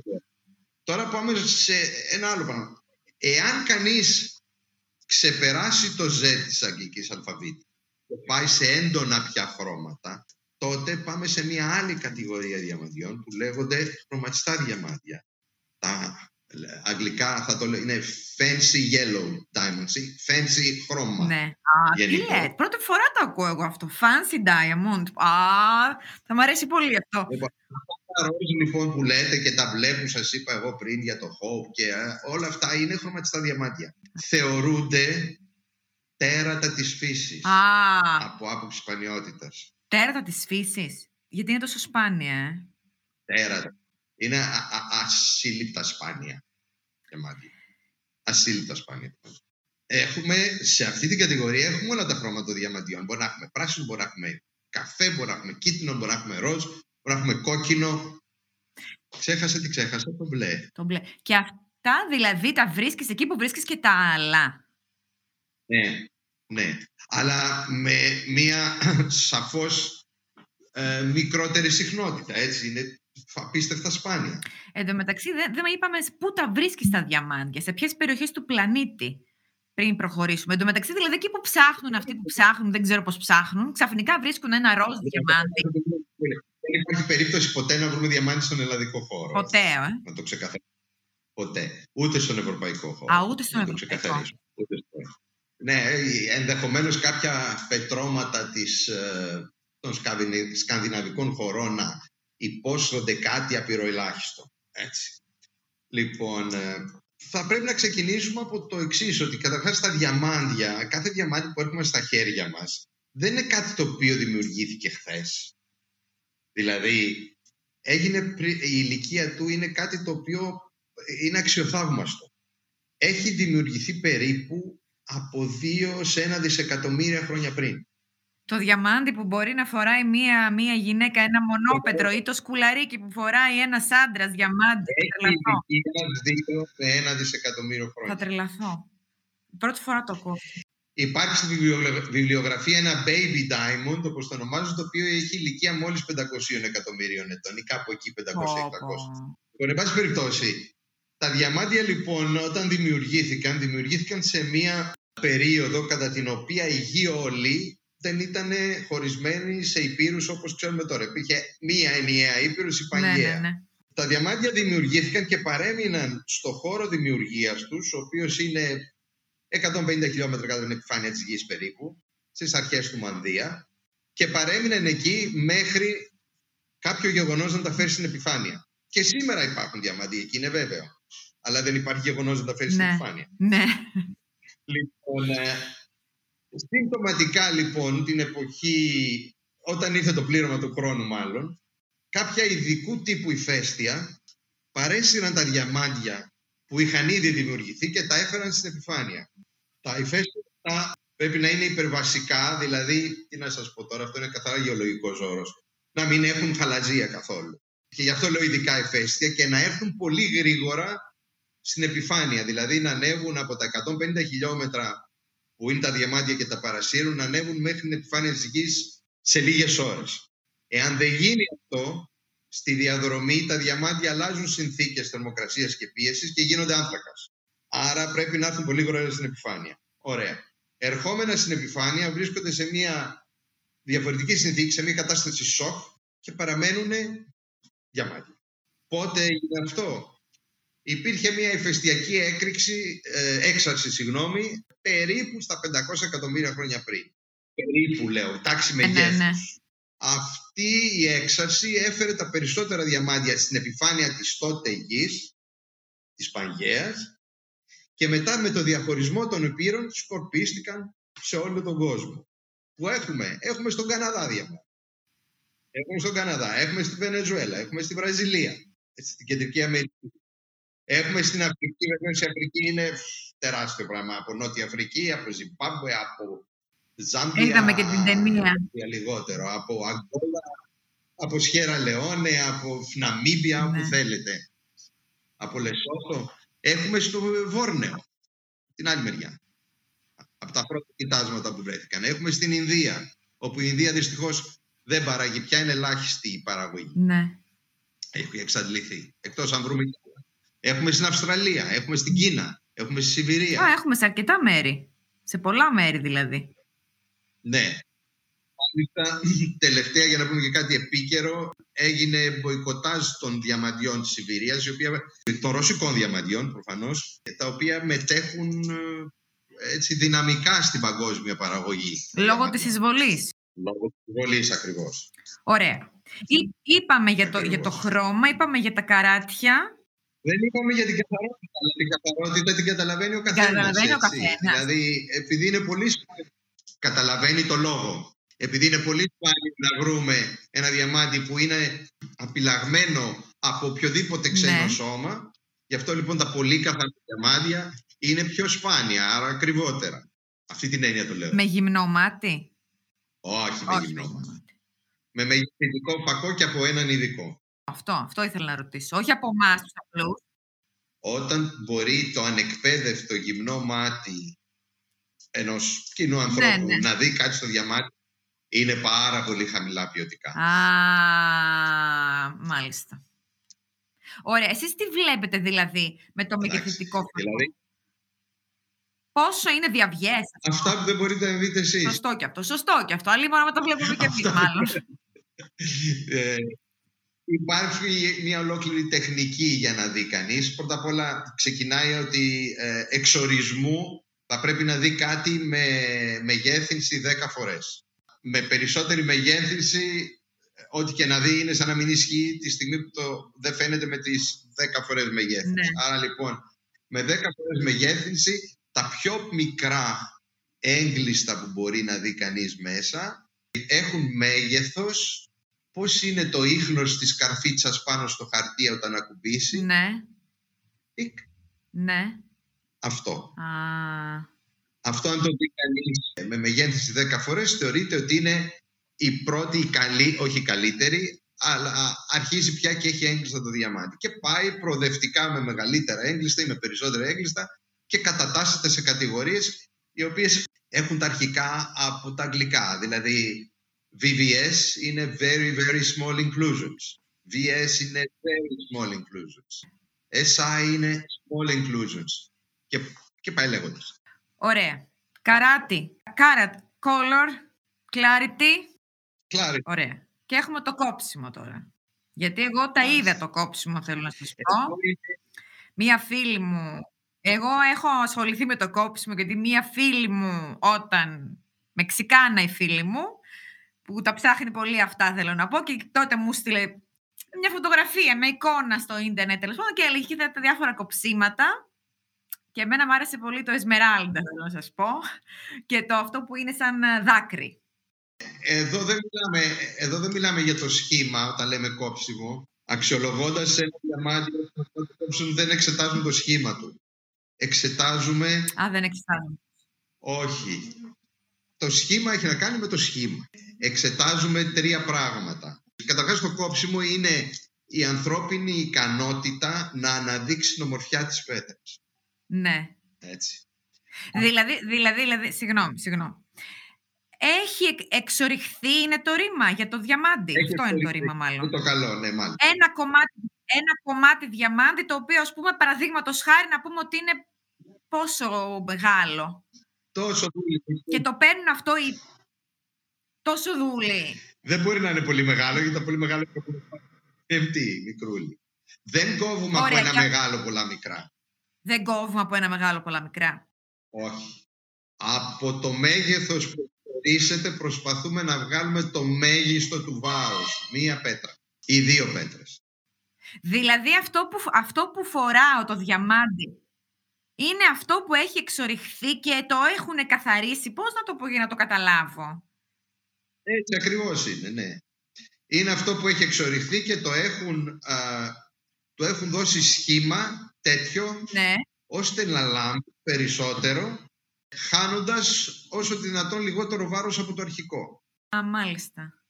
Τώρα πάμε σε ένα άλλο πράγμα. Εάν κανείς ξεπεράσει το Z της αγγλικής αλφαβήτου και πάει σε έντονα πια χρώματα, τότε πάμε σε μια άλλη κατηγορία διαμαντιών που λέγονται χρωματιστά διαμάντια. Τα αγγλικά θα το λέω, είναι fancy yellow diamonds, ή fancy χρώμα. Ναι. Α, τι γενικό. λέτε. Πρώτη φορά το ακούω εγώ αυτό. Fancy diamond. Α, θα μου αρέσει πολύ αυτό. Λοιπόν, αυτά τα ροζ λοιπόν που λέτε και τα βλέπουν, σας είπα εγώ πριν για το Hope και ε, όλα αυτά είναι χρωματιστά διαμάντια. Θεωρούνται τέρατα της φύσης Α, από άποψη σπανιότητας. τέρατα της φύσης. Γιατί είναι τόσο σπάνια, ε. Τέρατα. Είναι α, α, ασύλληπτα σπάνια διαμάντια. Ασύλληπτα σπάνια. Έχουμε, σε αυτή την κατηγορία έχουμε όλα τα χρώματα των διαμαντιών. Μπορεί να έχουμε πράσινο, μπορεί να έχουμε καφέ, μπορεί να έχουμε κίτρινο, μπορεί να έχουμε ροζ, μπορεί να έχουμε κόκκινο. Ξέχασα τι ξέχασα, το μπλε. Το μπλε. Και αυτά δηλαδή τα βρίσκεις εκεί που βρίσκεις και τα άλλα. Ναι, ναι. Αλλά με μία σαφώς ε, μικρότερη συχνότητα, έτσι. Είναι απίστευτα σπάνια. Εν τω μεταξύ, δεν, δεν είπαμε πού τα βρίσκεις τα διαμάντια, σε ποιες περιοχές του πλανήτη, πριν προχωρήσουμε. Εν τω μεταξύ, δηλαδή, εκεί που ψάχνουν αυτοί που ψάχνουν, δεν ξέρω πώς ψάχνουν, ξαφνικά βρίσκουν ένα ροζ διαμάντι. Δεν υπάρχει περίπτωση ποτέ να βρούμε διαμάντι στον ελλαδικό χώρο. Ποτέ, ε. Να το ξεκαθαρίσω. Ποτέ. Ούτε στον ευρωπαϊκό χώρο. Α, ούτε στον Να το ευρωπαϊκό. ξεκαθαρίσω. Ούτε στον... Ναι, ενδεχομένως κάποια πετρώματα της, ε, των σκανδινε- σκανδιναβικών χωρών να υπόσχονται κάτι απειροελάχιστο. Έτσι. Λοιπόν, ε, θα πρέπει να ξεκινήσουμε από το εξής, ότι καταρχάς τα διαμάντια, κάθε διαμάντι που έχουμε στα χέρια μας, δεν είναι κάτι το οποίο δημιουργήθηκε χθες. Δηλαδή, έγινε πρι... η ηλικία του είναι κάτι το οποίο είναι αξιοθαύμαστο. Έχει δημιουργηθεί περίπου από δύο σε ένα δισεκατομμύρια χρόνια πριν. Το διαμάντι που μπορεί να φοράει μία, μία γυναίκα, ένα μονόπετρο, ή το σκουλαρίκι που φοράει ένας άντρας διαμάντι. Θα Έχει τρελαθώ. ηλικία δύο με ένα δισεκατομμύριο Θα χρόνια. τρελαθώ. Πρώτη φορά το ακούω. Υπάρχει στη βιβλιο- βιβλιογραφία ένα baby diamond, όπως το ονομάζουν, το οποίο έχει ηλικία μόλις πεντακόσια εκατομμύριων ετών ή κάπου εκεί πεντακόσια επτακόσια. Πω, πω. Λοιπόν, εν πάση περιπτώσει, τα διαμάντια λοιπόν όταν δημιουργήθηκαν, δημιουργήθηκαν σε μία περίοδο κατά την οποία η γη όλη δεν ήταν χωρισμένη σε υπήρους όπως ξέρουμε τώρα. Υπήρχε μία ενιαία ήπειρος, η Ναι, Πανγαία. ναι, ναι. Τα διαμάντια δημιουργήθηκαν και παρέμειναν στο χώρο δημιουργίας τους, ο οποίος είναι εκατόν πενήντα χιλιόμετρα κατά την επιφάνεια της γης περίπου, στις αρχές του Μανδία, και παρέμειναν εκεί μέχρι κάποιο γεγονός να τα φέρει στην επιφάνεια. Και σήμερα υπάρχουν διαμάντια εκεί, είναι βέβαιο. Αλλά δεν υπάρχει γεγονός να τα φέρει στην Ναι. επιφάνεια. Ναι. Λοιπόν, ε, συμπτωματικά λοιπόν την εποχή, όταν ήρθε το πλήρωμα του χρόνου μάλλον, κάποια ειδικού τύπου ηφαίστεια παρέσυραν τα που είχαν ήδη δημιουργηθεί και τα έφεραν στην επιφάνεια. Τα ηφαίστεια πρέπει να είναι υπερβασικά, δηλαδή, τι να σας πω τώρα, αυτό είναι καθαρά γεωλογικός όρος, να μην έχουν χαλαζία καθόλου. Και γι' αυτό λέω ειδικά ηφαίστεια και να έρθουν πολύ γρήγορα στην επιφάνεια, δηλαδή να ανέβουν από τα εκατόν πενήντα χιλιόμετρα που είναι τα διαμάντια και τα παρασύρουν, να ανέβουν μέχρι την επιφάνεια της γης σε λίγες ώρες. Εάν δεν γίνει αυτό, στη διαδρομή τα διαμάντια αλλάζουν συνθήκες θερμοκρασίας και πίεσης και γίνονται άνθρακας. Άρα πρέπει να έρθουν πολύ γρήγορα στην επιφάνεια. Ωραία. Ερχόμενα στην επιφάνεια βρίσκονται σε μια διαφορετική συνθήκη, σε μια κατάσταση σοκ και παραμένουν διαμάντια. Πότε έγινε αυτό? Υπήρχε μια ηφαιστειακή έκρηξη, ε, έξαρση, συγγνώμη, περίπου στα πεντακόσια εκατομμύρια χρόνια πριν. Περίπου λέω, τάξη μεγέθους. Ναι, ναι. Αυτή η έξαρση έφερε τα περισσότερα διαμάντια στην επιφάνεια της τότε γης, της Πανγαίας, και μετά με το διαχωρισμό των επείρων σκορπίστηκαν σε όλο τον κόσμο. Που έχουμε, έχουμε στον Καναδά διαμάντια. Έχουμε στον Καναδά, έχουμε στη Βενεζουέλα, έχουμε στη Βραζιλία, στην Κεντρική Αμερική. Έχουμε στην Αφρική, βέβαια η Αφρική είναι τεράστιο πράγμα. Από Νότια Αφρική, από Ζιμπάμπουε, από Ζάμπια. Είδαμε και την ταινία. Λιγότερο. Από Αγγόλα, από Σιέρα Λεόνε, από Ναμίμπια, όπου ναι. θέλετε. Από Λεσότο. Έχουμε στο Βόρνεο, την άλλη μεριά. Από τα πρώτα κοιτάσματα που βρέθηκαν. Έχουμε στην Ινδία, όπου η Ινδία δυστυχώς δεν παράγει πια, είναι ελάχιστη η παραγωγή. Ναι. Έχει εξαντληθεί. Εκτός αν βρούμε. Έχουμε στην Αυστραλία, έχουμε στην Κίνα, έχουμε στη Σιβηρία. Α, έχουμε σε αρκετά μέρη. Σε πολλά μέρη δηλαδή. Ναι. Μάλιστα, τελευταία, για να πούμε και κάτι επίκαιρο, έγινε μποϊκοτάζ των διαμαντιών της Σιβηρίας, των ρωσικών διαμαντιών προφανώς, τα οποία μετέχουν έτσι, δυναμικά στην παγκόσμια παραγωγή. Λόγω της εισβολής. Λόγω της εισβολής ακριβώς. Ωραία. Ή, είπαμε για το, για το χρώμα, είπαμε για τα καράτια. Δεν είπαμε για την καθαρότητα, αλλά την καθαρότητα την καταλαβαίνει ο καθένας. Καταλαβαίνει ο καθένας. Δηλαδή, επειδή είναι πολύ σπάνιο, καταλαβαίνει το λόγο. Επειδή είναι πολύ σπάνιο να βρούμε ένα διαμάντι που είναι απειλαγμένο από οποιοδήποτε ξένο ναι. σώμα, γι' αυτό λοιπόν τα πολύ καθαρά διαμάντια είναι πιο σπάνια, άρα ακριβότερα. Αυτή την έννοια το λέω. Με γυμνό μάτι? Όχι, με γυμνό μάτι. Με μεγεθυντικό φακό και από έναν ειδικό. Αυτό, αυτό ήθελα να ρωτήσω. Όχι από εμάς τους απλούς. Όταν μπορεί το ανεκπαίδευτο γυμνό μάτι ενός κοινού ανθρώπου ναι, ναι. να δει κάτι στο διαμάτι, είναι πάρα πολύ χαμηλά ποιοτικά. Α, μάλιστα. Ωραία. Εσείς τι βλέπετε δηλαδή με το μεγεθυντικό φακό? Δηλαδή, πόσο είναι διαβιές? Αυτά που δεν μπορείτε να δείτε εσείς. Σωστό και αυτό. Σωστό και αυτό. Αλλή μόνο να το βλέπουμε και εμείς μάλλον. ε, Υπάρχει μια ολόκληρη τεχνική για να δει κανείς. Πρώτα απ' όλα ξεκινάει ότι ε, εξορισμού θα πρέπει να δει κάτι με μεγέθυνση δέκα φορές. Με περισσότερη μεγέθυνση, ό,τι και να δει είναι σαν να μην ισχύει τη στιγμή που το δεν φαίνεται με τις δέκα φορές μεγέθυνση. Ναι. Άρα λοιπόν, με δέκα φορές μεγέθυνση, τα πιο μικρά έγκλειστα που μπορεί να δει κανείς μέσα έχουν μέγεθος. Πώς είναι το ίχνος της καρφίτσας πάνω στο χαρτί όταν ακουμπήσει. Ναι. Ικ. Ναι. Αυτό. Α. Αυτό αν το δει κανείς με μεγέθυνση δέκα φορές, θεωρείται ότι είναι η πρώτη, η καλή, όχι η καλύτερη, αλλά αρχίζει πια και έχει έγκλειστα το διαμάντι. Και πάει προοδευτικά με μεγαλύτερα έγκλειστα ή με περισσότερα έγκλειστα και κατατάσσεται σε κατηγορίες οι οποίες έχουν τα αρχικά από τα αγγλικά. Δηλαδή, βι βι ες είναι very, very small inclusions. βι ες είναι very small inclusions. ες άι είναι small inclusions. Και, και πάει λέγοντας. Ωραία. Καράτι. Carat, color, clarity. Clarity. Ωραία. Και έχουμε το κόψιμο τώρα. Γιατί εγώ τα είδα το κόψιμο, θέλω να σας πω. Μία φίλη μου... Εγώ έχω ασχοληθεί με το κόψιμο, γιατί μία φίλη μου, όταν... Μεξικάνα η φίλη μου, που τα ψάχνει πολύ αυτά, θέλω να πω, και τότε μου στείλε μια φωτογραφία, μια εικόνα στο ίντερνετ, τέλος πάντων, και έλεγε τα διάφορα κοψίματα. Και εμένα μου άρεσε πολύ το Esmeralda, θέλω να σας πω, και το αυτό που είναι σαν δάκρυ. Εδώ δεν μιλάμε, εδώ δεν μιλάμε για το σχήμα όταν λέμε κόψιμο, Αξιολογώντας ένα διαμάντι, δεν εξετάζουμε το σχήμα του. Εξετάζουμε... Α, δεν εξετάζουμε. Όχι. Το σχήμα έχει να κάνει με το σχήμα. Εξετάζουμε τρία πράγματα. Καταρχάς, το κόψιμο είναι η ανθρώπινη ικανότητα να αναδείξει την ομορφιά της πέτρας. Ναι. Έτσι. Δηλαδή, δηλαδή, δηλαδή, συγγνώμη, συγγνώμη. Έχει εξοριχθεί, είναι το ρήμα για το διαμάντι. Έχει Αυτό είναι το ρήμα, μάλλον. Το καλό, ναι, μάλιστα. Ένα κομμάτι, ένα κομμάτι διαμάντι, το οποίο, ας πούμε, παραδείγματος χάρη, να πούμε ότι είναι πόσο μεγάλο. Τόσο δούλη. Και το παίρνουν αυτό οι... τόσο δούλη. Δεν μπορεί να είναι πολύ μεγάλο, γιατί το πολύ μεγάλο είναι τι, μικρούλι. Δεν κόβουμε Ωραία, από ένα και... μεγάλο πολλά μικρά. Δεν κόβουμε από ένα μεγάλο πολλά μικρά. Όχι. Από το μέγεθος που ορίσετε προσπαθούμε να βγάλουμε το μέγιστο του βάρους. Μία πέτρα ή δύο πέτρες. Δηλαδή αυτό που, αυτό που φοράω το διαμάντι είναι αυτό που έχει εξοριχθεί και το έχουν καθαρίσει. Πώς να το πω για να το καταλάβω? Έτσι ακριβώς είναι, ναι. Είναι αυτό που έχει εξοριχθεί και το έχουν, α, το έχουν δώσει σχήμα τέτοιο, ναι, ώστε να λάμπει περισσότερο, χάνοντας όσο δυνατόν λιγότερο βάρος από το αρχικό. Α, μάλιστα.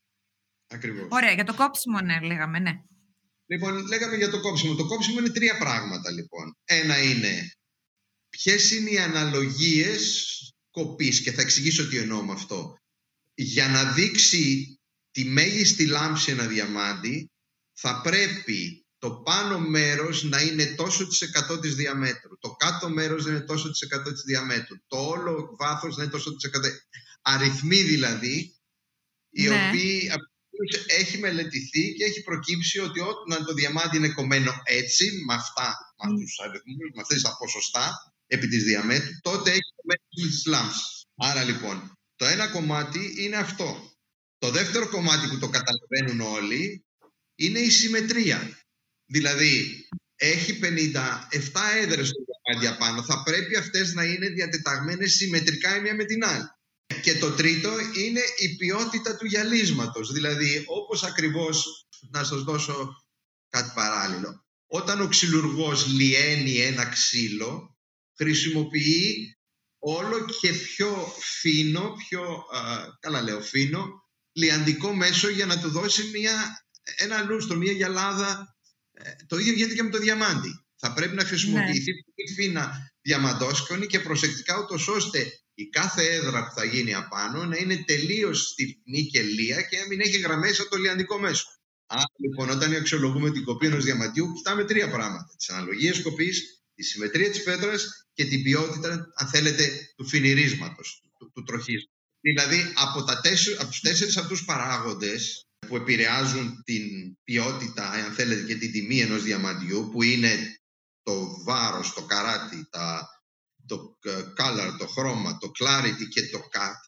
Ακριβώς. Ωραία, για το κόψιμο, ναι, λέγαμε, ναι. Λοιπόν, λέγαμε για το κόψιμο. Το κόψιμο είναι τρία πράγματα, λοιπόν. Ένα είναι ποιες είναι οι αναλογίες κοπής, και θα εξηγήσω τι εννοώ με αυτό. Για να δείξει τη μέγιστη λάμψη ένα διαμάντι, θα πρέπει το πάνω μέρος να είναι τόσο της εκατό της διαμέτρου, το κάτω μέρος να είναι τόσο της εκατό της διαμέτρου, το όλο βάθος να είναι τόσο της εκατό. Αριθμοί δηλαδή, οι ναι. οποίοι έχει μελετηθεί και έχει προκύψει ότι όταν το διαμάντι είναι κομμένο έτσι, με αυτά, mm. με τους αριθμούς, με αυτές τα ποσοστά επί της διαμέτρου, τότε έχει κομμένο της λάμψης. Άρα λοιπόν, το ένα κομμάτι είναι αυτό. Το δεύτερο κομμάτι που το καταλαβαίνουν όλοι είναι η συμμετρία. Δηλαδή, έχει πενήντα επτά έδρες στο διαμάντι απάνω. Θα πρέπει αυτές να είναι διατεταγμένες συμμετρικά η μία με την άλλη. Και το τρίτο είναι η ποιότητα του γυαλίσματος. Δηλαδή, όπως ακριβώς, να σας δώσω κάτι παράλληλο. Όταν ο ξυλουργός λιένει ένα ξύλο, χρησιμοποιεί όλο και πιο φίνο, πιο, α, καλά λέω φίνο, λιαντικό μέσο για να του δώσει μια, ένα λούστρο, μια γυαλάδα. Ε, το ίδιο γίνεται και με το διαμάντι. Θα πρέπει να χρησιμοποιηθεί ναι. πολύ φίνα διαμαντόσκονη και προσεκτικά, ούτως ώστε η κάθε έδρα που θα γίνει απάνω να είναι τελείως στιφνή και λία και να μην έχει γραμμές από το λιαντικό μέσο. Άρα λοιπόν, όταν αξιολογούμε την κοπή ενός διαμαντιού, κοιτάμε τρία πράγματα. Τις αναλογίες κοπής, τη συμμετρία της πέτρας και την ποιότητα, αν θέλετε, του φινιρίσματος, του, του τροχίσματος. Δηλαδή, από, τα τέσσερι, από τους τέσσερις αυτούς παράγοντες που επηρεάζουν την ποιότητα, αν θέλετε, και την τιμή ενός διαμαντιού, που είναι το βάρος, το καράτι, τα, το color, το χρώμα, το clarity και το cut,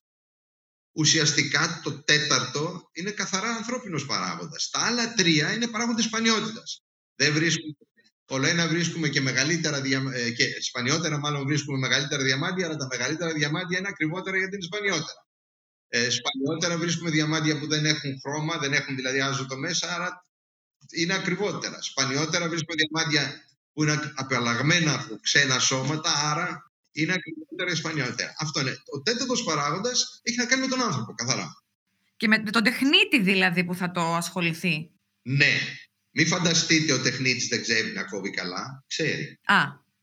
ουσιαστικά το τέταρτο είναι καθαρά ανθρώπινος παράγοντας. Τα άλλα τρία είναι παράγοντες σπανιότητας. Δεν βρίσκουμε, όλο ένα βρίσκουμε και μεγαλύτερα, και σπανιότερα μάλλον βρίσκουμε μεγαλύτερα διαμάντια, αλλά τα μεγαλύτερα διαμάντια είναι ακριβότερα γιατί είναι σπανιότερα. Ε, σπανιότερα βρίσκουμε διαμάντια που δεν έχουν χρώμα, δεν έχουν δηλαδή άζωτο μέσα, άρα είναι ακριβότερα. Σπανιότερα βρίσκουμε διαμάντια που είναι απαλλαγμένα από ξένα σώματα, άρα είναι ακριβότερα ή σπανιότερα. Αυτό είναι. Ο τέταρτος παράγοντας έχει να κάνει με τον άνθρωπο, καθαρά. Και με τον τεχνίτη δηλαδή που θα το ασχοληθεί. Ναι. Μην φανταστείτε ο τεχνίτης δεν ξέρει να κόβει καλά. Ξέρει. Α.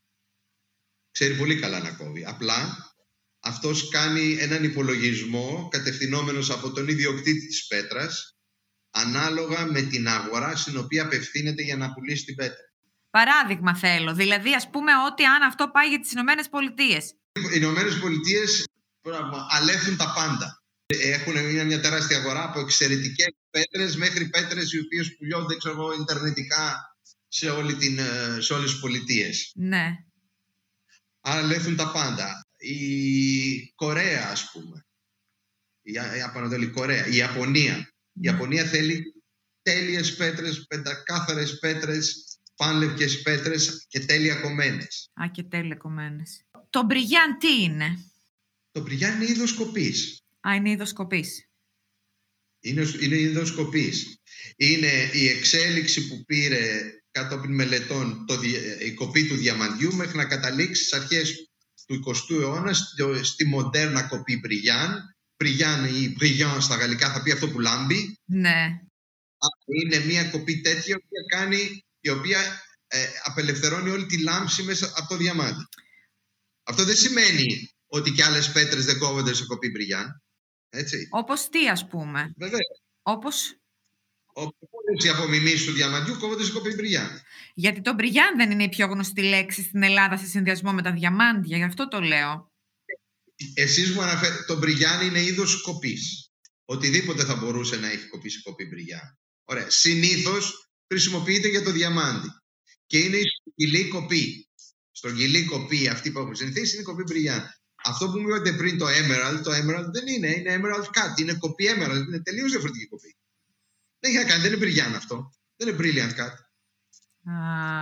Ξέρει πολύ καλά να κόβει. Απλά αυτός κάνει έναν υπολογισμό κατευθυνόμενος από τον ιδιοκτήτη της πέτρας, ανάλογα με την αγορά στην οποία απευθύνεται για να πουλήσει την πέτρα. Παράδειγμα θέλω. Δηλαδή, ας πούμε ότι αν αυτό πάει για τις Ηνωμένες Πολιτείες. Οι Ηνωμένες Πολιτείες αλέφουν τα πάντα. Έχουν μια, μια τεράστια αγορά από εξαιρετικές πέτρες μέχρι πέτρες οι οποίες πουλιώνται, ξέρω εγώ, ιντερνετικά σε, όλη την, σε όλες τις πολιτείες. Ναι. Άρα αλέφουν τα πάντα. Η Κορέα, ας πούμε. Η, η Ανατολική Κορέα. Η Ιαπωνία. Mm. Η Ιαπωνία θέλει τέλειες πέτρες, πεντακάθαρες πέτρες, πάνλευκες πέτρες και τέλεια κομμένες. Α, και τέλεια κομμένες. Το μπριγιάν τι είναι? Το μπριγιάν είναι είδος κοπής. Α, είναι είδος κοπής. Είναι, είναι είδος κοπής. Είναι η εξέλιξη που πήρε κατόπιν μελετών το, η κοπή του διαμαντιού μέχρι να καταλήξει στις αρχές του εικοστού αιώνα στη, στη μοντέρνα κοπή Brillant. Brillant ή Brillant στα γαλλικά θα πει αυτό που λάμπει. Ναι. Είναι μια κοπή τέτοια η οποία, κάνει, η οποία ε, απελευθερώνει όλη τη λάμψη μέσα από το διαμάντι. Αυτό δεν σημαίνει ότι και άλλες πέτρες δεν κόβονται σε κοπή Brillant. Έτσι. Όπως τι, ας πούμε. Βέβαια. Όπως... Όλες οι απομιμήσεις του διαμαντιού κόβονται σε κοπή Brillant. Γιατί το Brillant δεν είναι η πιο γνωστή λέξη στην Ελλάδα σε συνδυασμό με τα διαμάντια, γι' αυτό το λέω. Εσείς μου αναφέρετε, το Brillant είναι είδος κοπής. Οτιδήποτε θα μπορούσε να έχει κοπεί σε κοπή Brillant. Ωραία. Συνήθως χρησιμοποιείται για το διαμάντι. Και είναι η στρογγυλή κοπή. Στρογγυλή κοπή, αυτή που έχουμε συνηθίσει, είναι η κοπή Brillant. Αυτό που μου είπατε πριν, το Emerald, το Emerald δεν είναι, είναι Emerald Cut, είναι κοπή Emerald, είναι τελείως διαφορετική κοπή. Δεν έχει να κάνει, δεν είναι Brillant αυτό. Δεν είναι Brilliant Cut. Α,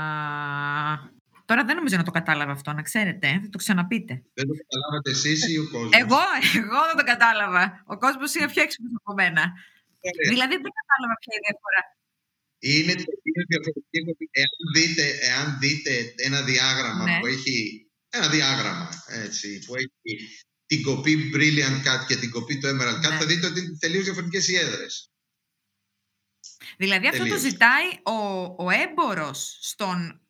τώρα δεν νομίζω να το κατάλαβα αυτό, να ξέρετε. Θα το ξαναπείτε. Δεν το καταλάβατε εσείς ή ο κόσμος? Εγώ, εγώ δεν το κατάλαβα. Ο κόσμος είναι πιο έξυπνος από μένα. Ωραία. Δηλαδή δεν κατάλαβα ποια είναι η διαφορά. Είναι τελείως διαφορετική κοπή. Εάν δείτε, εάν δείτε ένα διάγραμμα Ναι. που έχει. Ένα διάγραμμα έτσι, που έχει την κοπή Brilliant Cut και την κοπή του Emerald Cut, Ναι. θα δείτε ότι είναι τελείως διαφορετικές οι έδρες. Δηλαδή αυτό Τελείως. το ζητάει ο, ο έμπορος στον...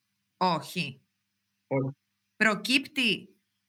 Όχι. Όχι. Προκύπτει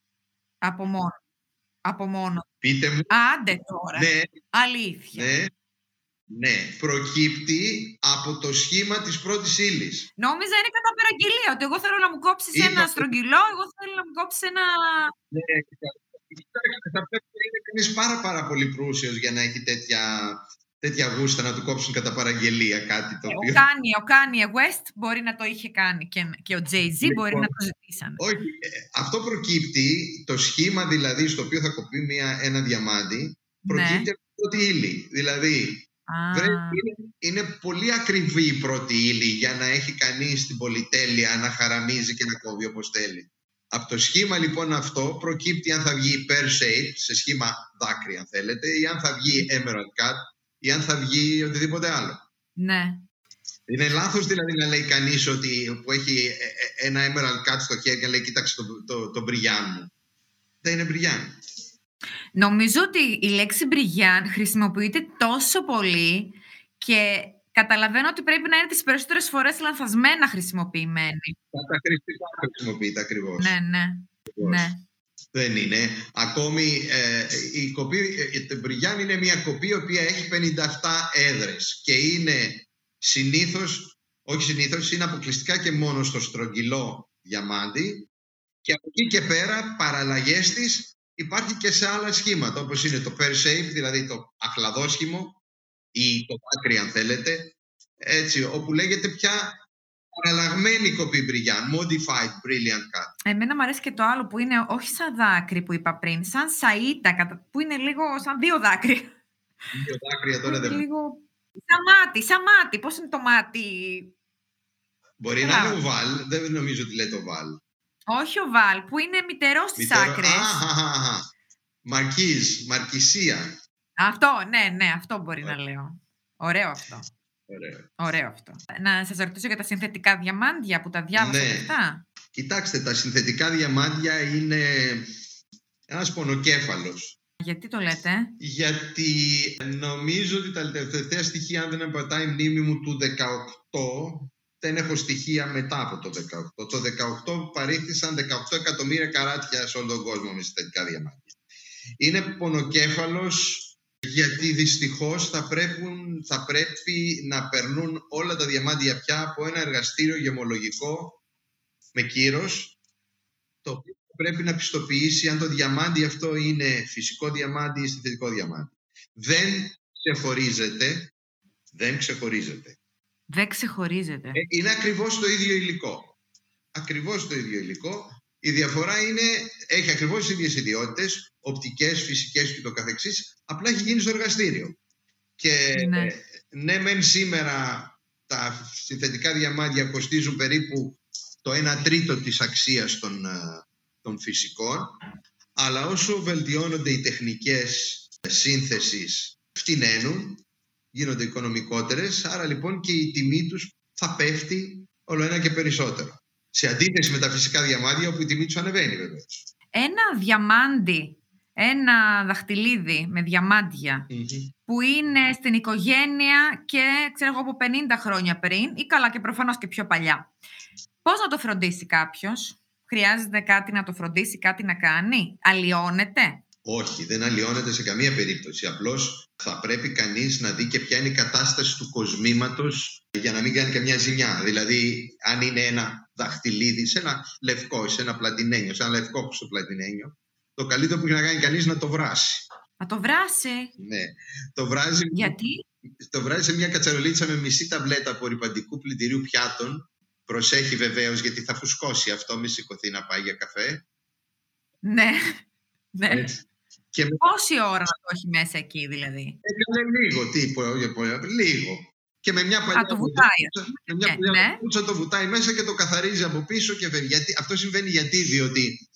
από μόνο. Από μόνο. Πείτε μου. Άντε τώρα. Ναι, Αλήθεια. ναι, ναι. Προκύπτει από το σχήμα της πρώτης ύλης. Νόμιζα είναι κατά παραγγελία. Ότι εγώ θέλω να μου κόψεις Είπα ένα αυτό. στρογγυλό, εγώ θέλω να μου κόψεις ένα... Ναι, κοιτάξτε, θα πρέπει να είναι κανείς πάρα, πάρα πολύ πλούσιος για να έχει τέτοια, τέτοια γούστα να του κόψουν κατά παραγγελία κάτι το Ο οποίο. Kanye, ο Kanye West μπορεί να το είχε κάνει και, και ο Jay-Z μπορεί Λοιπόν, να το ζητήσανε. Όχι, ε, αυτό προκύπτει, το σχήμα δηλαδή στο οποίο θα κοπεί μια, ένα διαμάντι, προκύπτει Ναι. από την πρώτη ύλη. Δηλαδή, Α, βρε, είναι, είναι πολύ ακριβή η πρώτη ύλη για να έχει κανείς την πολυτέλεια να χαραμίζει και να κόβει όπως θέλει. Από το σχήμα λοιπόν αυτό προκύπτει αν θα βγει pear shape, σε σχήμα δάκρυ αν θέλετε, ή αν θα βγει emerald cut, ή αν θα βγει οτιδήποτε άλλο. ναι. Είναι λάθος δηλαδή να λέει κανείς ότι που έχει ένα emerald cut στο χέρι και λέει κοίταξε το, το, το Brillant μου. Δεν είναι Brillant. Νομίζω ότι η λέξη Brillant χρησιμοποιείται τόσο πολύ και καταλαβαίνω ότι πρέπει να είναι τις περισσότερες φορές λανθασμένα χρησιμοποιημένη. Κατακριστικά χρησιμοποιείται ακριβώς. Ναι, ναι, ναι. Δεν είναι. Ακόμη ε, η κοπή, ε, το Brillant είναι μια κοπή η οποία έχει πενήντα επτά έδρες και είναι συνήθως, όχι συνήθως, είναι αποκλειστικά και μόνο στο στρογγυλό διαμάντι και από εκεί και πέρα παραλλαγές της υπάρχει και σε άλλα σχήματα όπως είναι το pear shape, δηλαδή το αχλαδόσχημο ή το δάκρυ αν θέλετε, έτσι, όπου λέγεται πια παραλλαγμένη κοπή Brillant, modified Brilliant Cut. Εμένα μου αρέσει και το άλλο που είναι όχι σαν δάκρυ που είπα πριν, σαν σαΐτα, που είναι λίγο σαν δύο δάκρυα. Δύο δάκρυα τώρα δεν... Λίγο... Σαν μάτι, σαν μάτι. Πώς είναι το μάτι? Μπορεί να είναι οβάλ, δεν νομίζω ότι λέει το οβάλ. Όχι οβάλ, που είναι μητερό στις Μητερό- άκρες. Αχαχαχα. Μαρκίζ, μαρκισία. Αυτό, ναι, ναι, αυτό μπορεί να λέω. Ωραίο αυτό. Ωραίο. Ωραίο αυτό. Να σας ρωτήσω για τα συνθετικά διαμάντια που τα διάβασα Ναι. και αυτά. Κοιτάξτε, τα συνθετικά διαμάντια είναι ένας πονοκέφαλος. Γιατί το λέτε? Γιατί νομίζω ότι τα τελευταία στοιχεία, αν δεν απατάει η μνήμη μου, του δεκαοκτώ, δεν έχω στοιχεία μετά από το δεκαοκτώ. Το δεκαοκτώ παρήχθησαν δεκαοκτώ εκατομμύρια καράτια σε όλο τον κόσμο με συνθετικά διαμάντια. Είναι πονοκέφαλος γιατί δυστυχώς θα πρέπει, θα πρέπει να περνούν όλα τα διαμάντια πια από ένα εργαστήριο γεμολογικό με κύρος, το οποίο πρέπει να πιστοποιήσει αν το διαμάντι αυτό είναι φυσικό διαμάντι ή συνθετικό διαμάντι. Δεν ξεχωρίζεται, δεν ξεχωρίζεται. Δεν ξεχωρίζεται. Ε, Είναι ακριβώς το ίδιο υλικό. Ακριβώς το ίδιο υλικό. Η διαφορά είναι, έχει ακριβώς τις ίδιες ιδιότητες, οπτικές, φυσικές και το καθεξής, απλά έχει γίνει στο εργαστήριο. Και Ναι. ναι, ναι μεν σήμερα τα συνθετικά διαμάντια κοστίζουν περίπου το ένα τρίτο της αξίας των, των φυσικών, αλλά όσο βελτιώνονται οι τεχνικές σύνθεσης φτηνένουν, γίνονται οικονομικότερες, άρα λοιπόν και η τιμή τους θα πέφτει όλο ένα και περισσότερο. Σε αντίθεση με τα φυσικά διαμάντια, όπου η τιμή τους ανεβαίνει βεβαίως. Ένα διαμάντι, ένα δαχτυλίδι με διαμάντια, Mm-hmm. που είναι στην οικογένεια και ξέρω εγώ από πενήντα χρόνια πριν ή καλά και προφανώς και πιο παλιά. Πώς να το φροντίσει κάποιος? Χρειάζεται κάτι να το φροντίσει, κάτι να κάνει? Αλλοιώνεται? Όχι, δεν αλλοιώνεται σε καμία περίπτωση. Απλώς θα πρέπει κανείς να δει και ποια είναι η κατάσταση του κοσμήματος για να μην κάνει καμιά ζημιά. Δηλαδή, αν είναι ένα δαχτυλίδι, σε ένα λευκό, σε ένα πλατινένιο, σε ένα λευκό στο πλατινένιο, το καλύτερο που έχει να κάνει κανείς να το βράσει. Να το βράσει? Ναι, το βράζει. Γιατί? Το βράζει σε μια κατσαρολίτσα με μισή ταμπλέτα απορρυπαντικού πλυντηρίου πιάτων. Προσέχει βεβαίως, γιατί θα φουσκώσει αυτό, μη σηκωθεί να πάει για καφέ. Ναι, ναι. Έτσι. Και με... Πόση ώρα να το έχει μέσα εκεί δηλαδή? Έκανε λίγο, τι, λίγο. Και με μια παλιά Α, το βουτάει. Με μια Ναι, παλιά ναι. πουτσα το βουτάει μέσα και το καθαρίζει από πίσω και φεύγει. Γιατί, αυτό συμβαίνει γιατί, διότι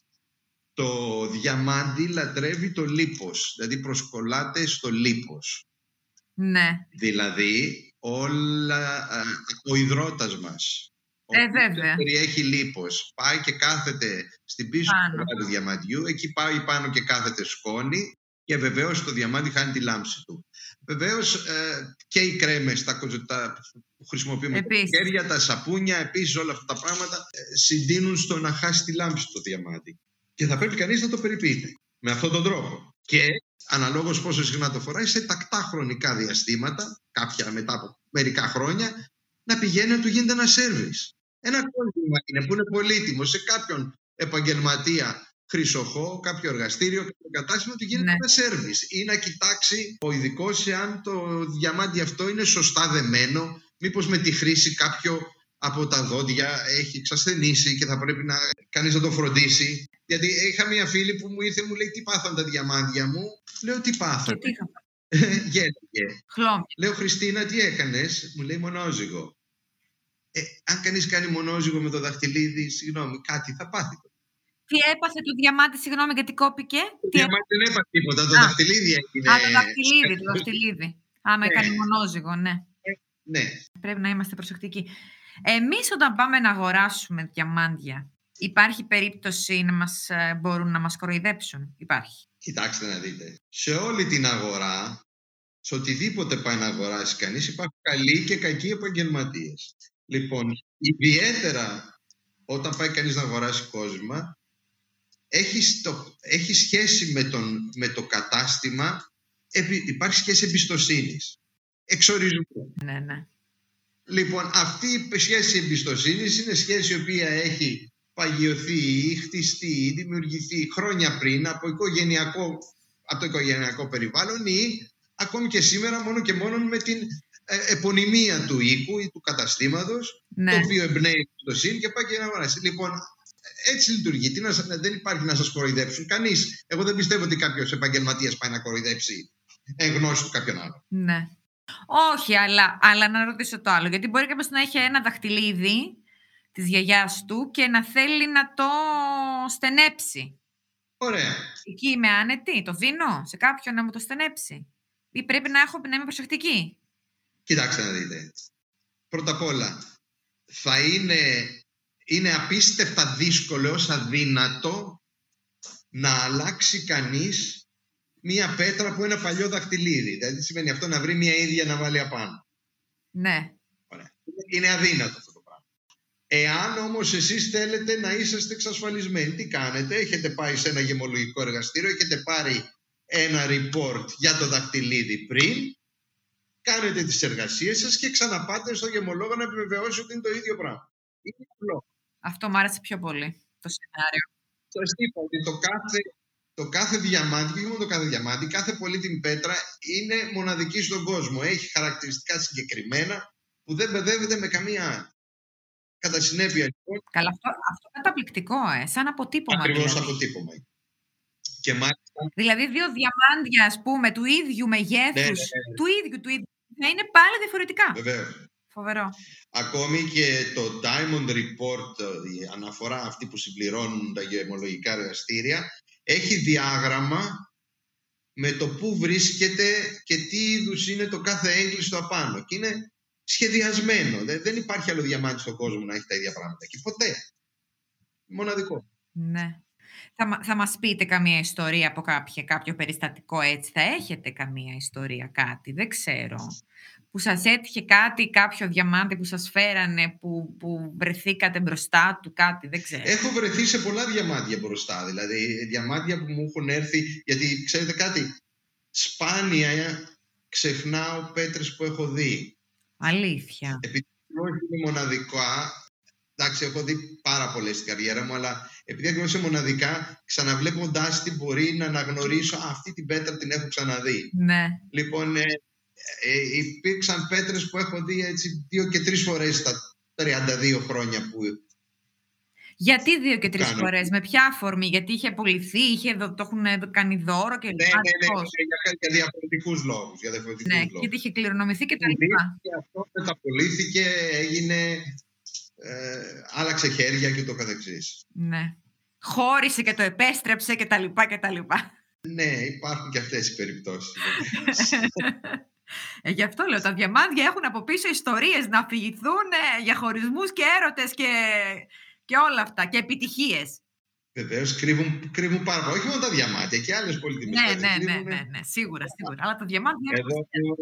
το διαμάντι λατρεύει το λίπος. Δηλαδή προσκολάται στο λίπος. Ναι. Δηλαδή όλα, α, ο υδρότας μας, Ε, ο βέβαια. περιέχει λίπος, πάει και κάθεται στην πίσω Πάνω. πλευρά του διαμαντιού, εκεί πάει πάνω και κάθεται σκόνη και βεβαίως το διαμάντι χάνει τη λάμψη του. Βεβαίως ε, και οι κρέμες τα, τα, που χρησιμοποιούμε, Επίσης. τα χέρια, τα σαπούνια, επίσης όλα αυτά τα πράγματα ε, συντείνουν στο να χάσει τη λάμψη του το διαμάντι. Και θα πρέπει κανείς να το περιποιείται με αυτόν τον τρόπο. Και αναλόγως πόσο συχνά το φοράει, σε τακτά χρονικά διαστήματα, κάποια μετά από μερικά χρόνια, να πηγαίνει να του γίνεται ένα σέρβις. Ένα κόλλημα είναι που είναι πολύτιμο σε κάποιον επαγγελματία χρυσοχό, κάποιο εργαστήριο, κάποιο κατάστημα, του γίνεται Ναι. ένα σέρβις. Ή να κοιτάξει ο ειδικός εάν το διαμάντι αυτό είναι σωστά δεμένο, μήπως με τη χρήση κάποιο από τα δόντια έχει εξασθενήσει και θα πρέπει να κανείς να το φροντίσει. Γιατί είχα μια φίλη που μου ήρθε, μου λέει τι πάθαν τα διαμάντια μου. Λέω τι πάθαν. Και τι θα Γέλαγε. χλώμια. Λέω Χριστίνα τι έκανες? Μου λέει μονόζυγο. Ε, αν κανείς κάνει μονόζυγο με το δαχτυλίδι, συγγνώμη, κάτι θα πάθει. Τι έπαθε το διαμάντι, συγγνώμη, γιατί κόπηκε? Το Τι διαμάντι δεν έπαθε τίποτα, το Α. δαχτυλίδι έγινε. Α, το δαχτυλίδι, το δαχτυλίδι. Άμα Ναι. έκανε μονόζυγο, ναι. Ναι. Πρέπει να είμαστε προσεκτικοί. Εμείς όταν πάμε να αγοράσουμε διαμάντια, υπάρχει περίπτωση να μας, ε, μπορούν να μας κοροϊδέψουν? Υπάρχει. Κοιτάξτε να δείτε. Σε όλη την αγορά, σε οτιδήποτε πάει να αγοράσει κανείς, υπάρχουν καλοί και κακοί επαγγελματίες. Λοιπόν, ιδιαίτερα όταν πάει κανείς να αγοράσει κόσμημα, έχει, στο, έχει σχέση με, τον, με το κατάστημα, επι, υπάρχει σχέση εμπιστοσύνης. Εξορισμού. Ναι, ναι. Λοιπόν, αυτή η σχέση εμπιστοσύνης είναι σχέση η οποία έχει παγιωθεί ή χτιστεί ή δημιουργηθεί χρόνια πριν από, οικογενειακό, από το οικογενειακό περιβάλλον ή ακόμη και σήμερα μόνο και μόνο με την ε, επωνυμία του οίκου ή του καταστήματος, Ναι. το οποίο εμπνέει εμπιστοσύνη και πάει και να αγοράσει. Λοιπόν, έτσι λειτουργεί. Τι να, δεν υπάρχει να σας κοροϊδέψουν. Κανείς. Εγώ δεν πιστεύω ότι κάποιος επαγγελματίας πάει να κοροϊδέψει εν γνώση του κάποιον άλλον. Ναι. Όχι, αλλά, αλλά να ρωτήσω το άλλο. Γιατί μπορεί κάποιος να έχει ένα δαχτυλίδι της γιαγιάς του και να θέλει να το στενέψει. Ωραία. Εκεί είμαι άνετη, το δίνω σε κάποιον να μου το στενέψει? Ή πρέπει να, έχω, να είμαι προσεκτική? Κοιτάξτε να δείτε. Πρώτα απ' όλα, θα είναι, είναι απίστευτα δύσκολο, ως αδύνατο, να αλλάξει κανείς μία πέτρα από ένα παλιό δαχτυλίδι. Δηλαδή, τι σημαίνει αυτό? Να βρει μία ίδια να βάλει απάνω. Ναι. Ωραία. Είναι αδύνατο αυτό το πράγμα. Εάν όμως εσείς θέλετε να είσαστε εξασφαλισμένοι, τι κάνετε? Έχετε πάει σε ένα γεμολογικό εργαστήριο, έχετε πάρει ένα report για το δαχτυλίδι πριν, κάνετε τις εργασίες σας και ξαναπάτε στο γεμολόγο να επιβεβαιώσει ότι είναι το ίδιο πράγμα. Είναι απλό. Αυτό μου άρεσε πιο πολύ, το σενάριο. Σας είπα ότι το κάθε, το κάθε διαμάντι, και όχι μόνο το κάθε διαμάντι, κάθε πολύτιμη πέτρα είναι μοναδική στον κόσμο. Έχει χαρακτηριστικά συγκεκριμένα που δεν μπεδεύεται με καμία άλλη. Κατά συνέπεια, λοιπόν, Καλά, αυτό, αυτό καταπληκτικό, ε, σαν αποτύπωμα. ακριβώς δηλαδή. αποτύπωμα. Και μάλιστα, Δηλαδή, δύο διαμάντια, ας πούμε, του ίδιου μεγέθους, Ναι, ναι, ναι. του ίδιου, του ίδιου, θα είναι πάλι διαφορετικά. βεβαίως. Φοβερό. Ακόμη και το Diamond Report, η αναφορά αυτή που συμπληρώνουν τα γεμολογικά εργαστήρια, έχει διάγραμμα με το που βρίσκεται και τι είδους είναι το κάθε έγκλειστο απάνω. Και είναι σχεδιασμένο. Δεν, δεν υπάρχει άλλο διαμάντι στον κόσμο να έχει τα ίδια πράγματα. Και ποτέ. Μοναδικό. Ναι. Θα, μα- θα μας πείτε καμία ιστορία από κάποια, κάποιο περιστατικό έτσι. Θα έχετε καμία ιστορία κάτι, δεν ξέρω. Που σας έτυχε κάτι, κάποιο διαμάντι που σας φέρανε, που, που βρεθήκατε μπροστά του, κάτι, δεν ξέρω. Έχω βρεθεί σε πολλά διαμάντια μπροστά. Δηλαδή, διαμάντια που μου έχουν έρθει. Γιατί ξέρετε κάτι, σπάνια ξεχνάω πέτρες που έχω δει. Αλήθεια. Επειδή όχι είναι μοναδικά, εντάξει, έχω δει πάρα πολλές στην καριέρα μου, αλλά επειδή ακριβώς είναι μοναδικά, ξαναβλέποντάς την μπορεί να αναγνωρίσω «Α, αυτή την πέτρα την έχω ξαναδεί». Ναι. Λοιπόν, ε, ε, υπήρξαν πέτρες που έχω δει έτσι δύο και τρεις φορές στα τριάντα δύο χρόνια που... Γιατί δύο και τρεις Κάνω. φορές, με ποια αφορμή, γιατί είχε πουληθεί, είχε, δο- το έχουν κάνει δώρο και Ναι, λοιπά, ναι, ναι, πώς? για, για διαφορετικούς λόγους. Για διαφορετικούς Ναι, λόγους. γιατί είχε κληρονομηθεί και τα λοιπά. Και αυτό μεταπολύθηκε, έγινε, ε, άλλαξε χέρια και το καθεξής. Ναι. Χώρισε και το επέστρεψε και τα λοιπά και τα λοιπά. Ναι, υπάρχουν και αυτές οι περιπτώσεις. Ε, γι' αυτό λέω, τα διαμάντια έχουν από πίσω ιστορίες να αφηγηθούν ε, για χωρισμούς και έρωτες και, και όλα αυτά και επιτυχίες. Βεβαίως κρύβουν, κρύβουν πάρα πολύ. Όχι μόνο τα διαμάντια και άλλες πολύτιμες Ναι, πέτρες. ναι, ναι, Κρύβουνε- ναι, ναι, σίγουρα, σίγουρα. Αλλά τα διαμάντια Εδώ,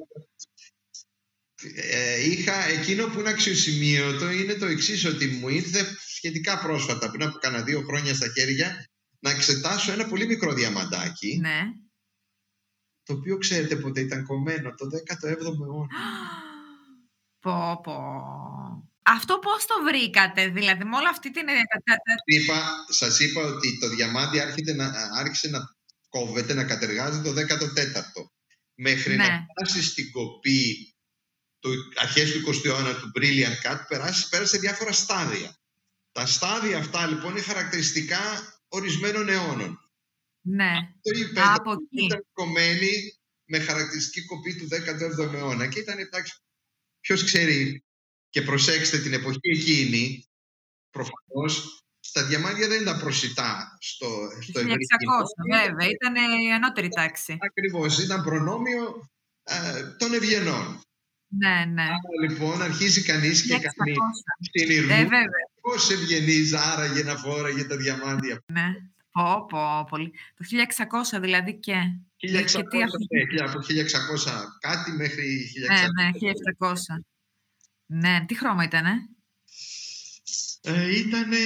ε, είχα, εκείνο που είναι αξιοσημείωτο είναι το εξής, ότι μου ήρθε σχετικά πρόσφατα, πριν από κάνα δύο χρόνια στα χέρια, να εξετάσω ένα πολύ μικρό διαμαντάκι, ναι. το οποίο ξέρετε πότε ήταν κομμένο, το δέκατο έβδομο αιώνα. Πω, πω. Αυτό πώς το βρήκατε, δηλαδή, με όλη αυτή την... Είπα, σας είπα ότι το διαμάντι άρχισε να, άρχισε να κόβεται, να κατεργάζεται το δέκατο τέταρτο. Μέχρι Ναι. να φτάσει στην κοπή του αρχές του εικοστού αιώνα του Brilliant Cut, πέρασε, πέρασε διάφορα στάδια. Τα στάδια αυτά λοιπόν είναι χαρακτηριστικά ορισμένων αιώνων. Ναι. Το είπε, Α, από εκεί. ήταν κομμένη με χαρακτηριστική κοπή του δέκατου έβδομου αιώνα και ήταν, εντάξει, ποιος ξέρει, και προσέξτε την εποχή εκείνη, προφανώς τα διαμάντια δεν ήταν προσιτά στο, στο ευρύ χίλια κοινό. βέβαια, ήταν η ανώτερη τάξη. Ακριβώς, ήταν προνόμιο ε, των ευγενών. Ναι, ναι. Άρα λοιπόν αρχίζει κανείς και κάνει εξακόσια. στην Ε, ηρμού βέβαια. πώς ευγενείς άραγε να φόραγε τα διαμάντια. Ναι. Πω, πω, πολύ. Το χίλια εξακόσια δηλαδή και... χίλια Και τι εξακόσια, αυτό- ναι, από χίλια εξακόσια κάτι μέχρι χίλια Ναι, εξακόσια. ναι, χίλια εξακόσια. Ναι, τι χρώμα ήτανε? Ε, ήτανε...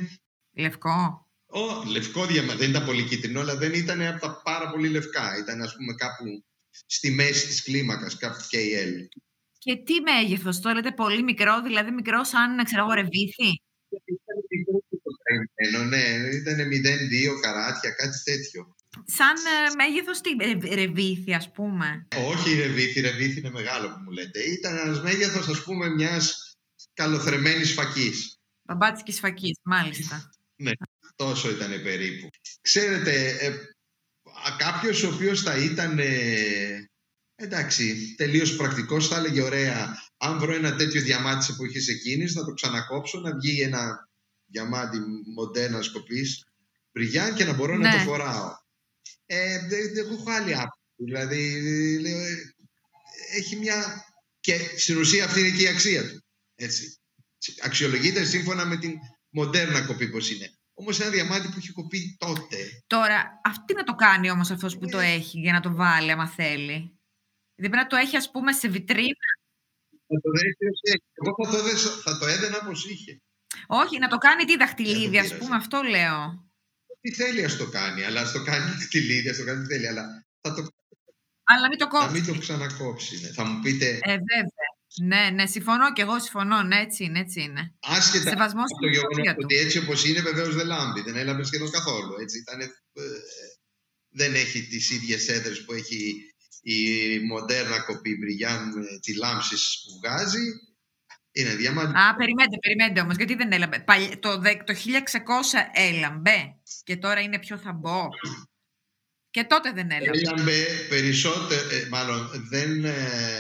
Λευκό. Ο, λευκό διαμάντι, δεν ήταν πολύ κίτρινο, αλλά δεν ήταν από τα πάρα πολύ λευκά. Ήταν, ας πούμε, κάπου στη μέση της κλίμακας, κάπου κέι ελ. Και τι μέγεθος, το λέτε πολύ μικρό, δηλαδή μικρό σαν, ξέρω εγώ, ρεβίθι. Ήταν μικρό το καημένο, ναι, ήταν μηδέν κόμμα δύο καράτια, κάτι τέτοιο. Σαν ε, μέγεθος τι, ε, ρεβίθι ας πούμε. Όχι ρεβίθι, ρεβίθι είναι μεγάλο που μου λέτε. Ήταν ένας μέγεθος, ας πούμε, μιας καλοθρεμένης φακής. Μπαμπάτσικης φακής, μάλιστα. Ναι, τόσο ήταν περίπου. Ξέρετε, ε, α, κάποιος ο οποίος θα ήταν, ε, εντάξει, τελείως πρακτικός, θα έλεγε ωραία, αν βρω ένα τέτοιο διαμάντι της εποχής εκείνης, να το ξανακόψω, να βγει ένα διαμάντι μοντέρνας κοπής, μπριγιάν και να μπορώ να Ναι. το φοράω. Ε, δεν δεν έχω άλλη άποψη. Δηλαδή, λέω, ε, έχει μια... Και στην ουσία αυτή είναι και η αξία του. Έτσι. Αξιολογείται σύμφωνα με την μοντέρνα κοπή πώς είναι. Όμως ένα διαμάντι που έχει κοπεί τότε. Τώρα, αυτή να το κάνει όμως αυτός που Ναι. το έχει για να το βάλει άμα θέλει. Δηλαδή πρέπει να το έχει ας πούμε σε βιτρίνα. Θα το δέχεται ως έχει. Εγώ θα το, δες- θα το έδαινα όπως είχε. Όχι, να το κάνει τι δαχτυλίδι, Δεν ας το πούμε, αυτό λέω. Τι θέλει ας το κάνει, αλλά ας το κάνει τη λίδια, ας το κάνει τι θέλει, αλλά θα το, Αλλά να μην το να κόψει. μην το ξανακόψει. Ναι. Θα μου πείτε, Ε, βέβαια. Ναι, ναι, συμφωνώ και εγώ συμφωνώ. Ναι, έτσι είναι, έτσι είναι. άσχετα Σεβασμός από στην το γεγονός ιστορία του. ότι έτσι όπως είναι, βεβαίως δεν λάμπει, δεν έλαμπε σχεδόν καθόλου. Έτσι, ήταν, ε, δεν έχει τις ίδιες έδρες που έχει η μοντέρνα κοπή Μπριγιάν με τη λάμψη που βγάζει. Είναι διαμάντι. Α, περιμένετε, περιμένετε όμως, γιατί δεν έλαμπε. Παλι- Το, δε- το χίλια εξακόσια έλαμπε και τώρα είναι πιο θαμπό. Και τότε δεν έλαμπε. Έλαμπε περισσότερο, ε, μάλλον δεν ε,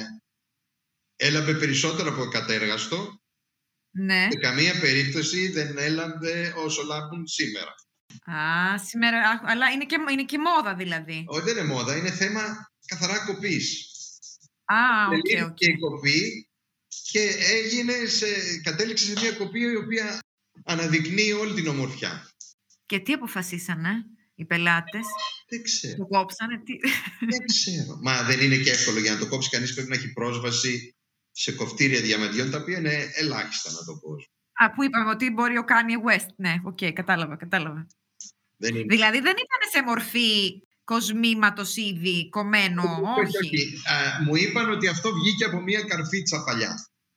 έλαμπε περισσότερο από κατέργαστο. Ναι. Σε καμία περίπτωση δεν έλαμπε όσο λάμπουν σήμερα. Α, σήμερα, α, αλλά είναι και, είναι και μόδα δηλαδή. Όχι, δεν είναι μόδα, είναι θέμα καθαρά κοπής. Α, οκ, Τελείωσε οκ. η κοπή και έγινε σε, κατέληξε σε μια κοπή η οποία αναδεικνύει όλη την ομορφιά. Και τι αποφασίσανε οι πελάτες? Δεν ξέρω. Το κόψανε, τι... Δεν ξέρω. Μα δεν είναι και εύκολο. Για να το κόψει κανείς πρέπει να έχει πρόσβαση σε κοφτήρια διαμαντιών, τα οποία είναι ελάχιστα, να το πω. Α, που είπαμε ότι μπορεί ο Kanye West. Ναι, οκ, okay, κατάλαβα, κατάλαβα. Δεν είναι. Δηλαδή δεν ήταν σε μορφή κοσμήματος ήδη, κομμένο, όχι. όχι. όχι. Α, μου είπαν ότι αυτό βγήκε από μια καρφίτσα παλιά.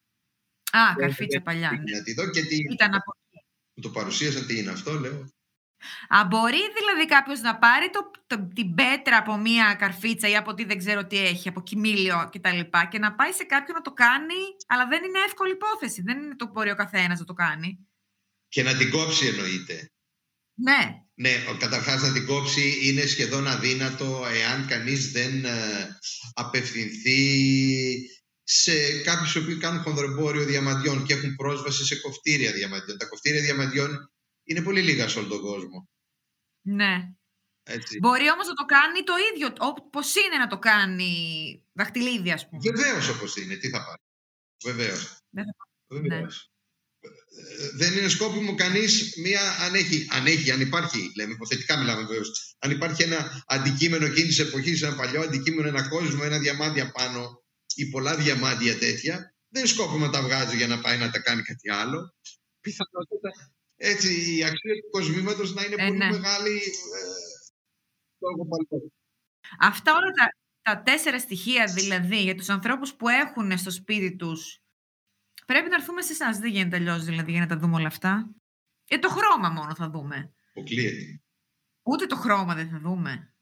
Α, καρφίτσα παλιά. Ναι. Να δω και τι... Ήταν από... Μου το παρουσίασα τι είναι αυτό, λέω. Α, μπορεί δηλαδή κάποιος να πάρει το, το, την πέτρα από μία καρφίτσα ή από τι δεν ξέρω τι έχει, από κοιμήλιο κτλ. Και, και να πάει σε κάποιον να το κάνει, αλλά δεν είναι εύκολη υπόθεση. Δεν είναι το που μπορεί ο καθένας να το κάνει. Και να την κόψει εννοείται. Ναι. Ναι, καταρχάς να την κόψει είναι σχεδόν αδύνατο εάν κανείς δεν ε, απευθυνθεί σε κάποιους που κάνουν χονδροεμπόριο διαμαντιών και έχουν πρόσβαση σε κοφτήρια διαμαντιών. Τα κοφτήρια διαμαντιών είναι πολύ λίγα σε όλο τον κόσμο. Ναι. Έτσι. Μπορεί όμως να το κάνει το ίδιο, όπως είναι να το κάνει δαχτυλίδι, ας πούμε. Βεβαίως όπως είναι. Τι θα πάρει. Βεβαίως. Δεν θα πάρει. Βεβαίως. Ναι. Δεν είναι σκόπιμο κανείς μία, αν έχει, αν έχει, αν υπάρχει, λέμε, υποθετικά μιλάμε βεβαίως, αν υπάρχει ένα αντικείμενο εκείνης της εποχής, ένα παλιό αντικείμενο, ένα κόσμο, ένα διαμάντια πάνω ή πολλά διαμάντια τέτοια, δεν είναι σκόπιμο να τα βγάζει για να πάει να τα κάνει κάτι άλλο. Πιθανότατα έτσι η αξία του κοσμήματος να είναι ε, πολύ ναι. μεγάλη ε, λόγω παλιό. Αυτά όλα τα, τα τέσσερα στοιχεία δηλαδή για τους ανθρώπους που έχουν στο σπίτι τους. Πρέπει να έρθουμε σε εσάς, δεν γίνεται αλλιώς δηλαδή για να τα δούμε όλα αυτά. Ε, το χρώμα μόνο θα δούμε. Αποκλείεται. Ούτε το χρώμα δεν θα δούμε.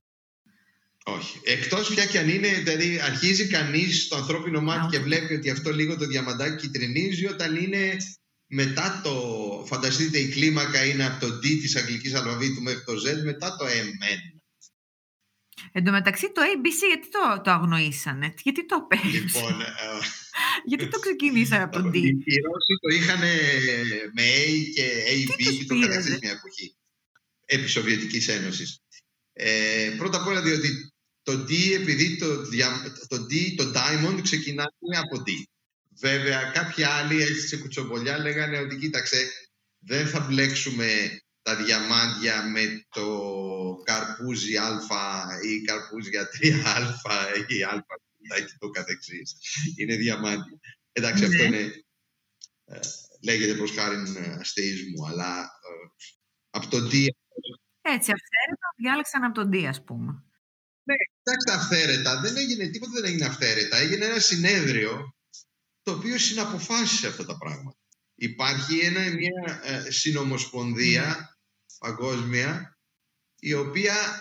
Όχι. Εκτός πια και αν είναι, δηλαδή αρχίζει κανείς στο ανθρώπινο μάτι yeah. και βλέπει ότι αυτό λίγο το διαμαντάκι κυτρινίζει όταν είναι μετά το, φανταστείτε η κλίμακα είναι από το D της αγγλικής αλφαβήτου μέχρι το Z, μετά το M N. Εν τω μεταξύ το έι μπι σι γιατί το, το αγνοήσανε, γιατί το απέριψαν. Λοιπόν, γιατί το ξεκινήσανε από το D. Οι Ρώσοι το είχαν με A και έι μπι και το καταξίζει μια εποχή επί Σοβιετικής Ένωσης. Ε, πρώτα απ' όλα διότι το D, επειδή το, το D, το diamond ξεκινάει από D. Βέβαια κάποιοι άλλοι έτσι σε κουτσομπολιά λέγανε ότι κοίταξε δεν θα μπλέξουμε τα διαμάντια με το καρπούζι α ή καρπούζια τρία α ή α και το καθεξής. Είναι διαμάντια. Εντάξει, αυτό είναι, ε, λέγεται προς χάριν αστεϊσμού, αλλά ε, από το D... Έτσι, αυθαίρετα διάλεξαν από το D, ας πούμε. Ναι, κοιτάξτε, αυθαίρετα. Δεν έγινε τίποτα, δεν έγινε αυθαίρετα. Έγινε ένα συνέδριο το οποίο συναποφάσισε αυτά τα πράγματα. Υπάρχει ένα, μια ε, συνομοσπονδία παγκόσμια η οποία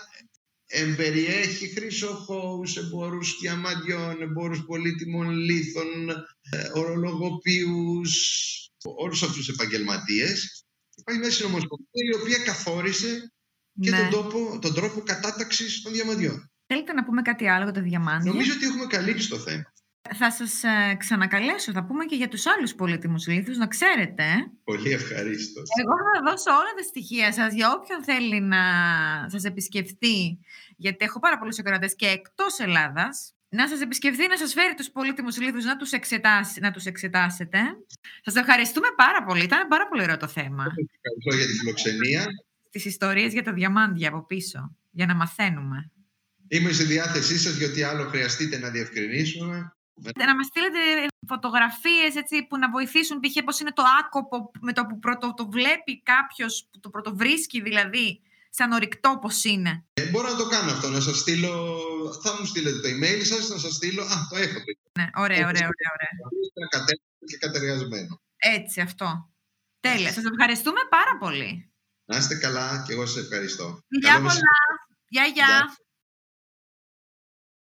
εμπεριέχει χρυσοχώους, εμπόρους διαμαντιών, εμπόρους πολύτιμων λίθων, ε, ορολογοποιούς, όλους αυτούς τους επαγγελματίες. Υπάρχει μια συνομοσπονδία η οποία καθόρισε και ναι. τον, τόπο, τον τρόπο κατάταξης των διαμαντιών. Θέλετε να πούμε κάτι άλλο για τα διαμάντια? Νομίζω ότι έχουμε καλύψει το θέμα. Θα σας ε, ξανακαλέσω, θα πούμε και για τους άλλους πολύτιμους λίθους, να ξέρετε. Πολύ ευχαρίστω. Εγώ θα δώσω όλα τα στοιχεία σας για όποιον θέλει να σας επισκεφτεί, γιατί έχω πάρα πολλούς ακροατές και εκτός Ελλάδας, να σας επισκεφτεί, να σας φέρει τους πολύτιμους λίθους, να τους, εξετάσει, να τους εξετάσετε. Σας ευχαριστούμε πάρα πολύ, ήταν πάρα πολύ ωραίο το θέμα. Ευχαριστώ για τη φιλοξενία. Τις ιστορίες για τα διαμάντια από πίσω, για να μαθαίνουμε. Είμαι στη διάθεσή σας για ό,τι άλλο χρειαστείτε να διευκρινίσουμε. Να μας στείλετε φωτογραφίες έτσι, που να βοηθήσουν, π.χ. πώς είναι το άκοπο με το που πρώτο το βλέπει κάποιος, που το πρωτοβρίσκει δηλαδή, σαν ορυκτό πώς είναι. Ε, μπορώ να το κάνω αυτό, να σας στείλω, θα μου στείλετε το email σας, να σας στείλω, α, το έχω. Ναι, ωραία, ωραία, ωραία. ωραία. Και κατεργασμένο. Έτσι, αυτό. Τέλεια, σας ευχαριστούμε πάρα πολύ. Να είστε καλά και εγώ σας ευχαριστώ. Γεια πολλά. Γεια, γεια.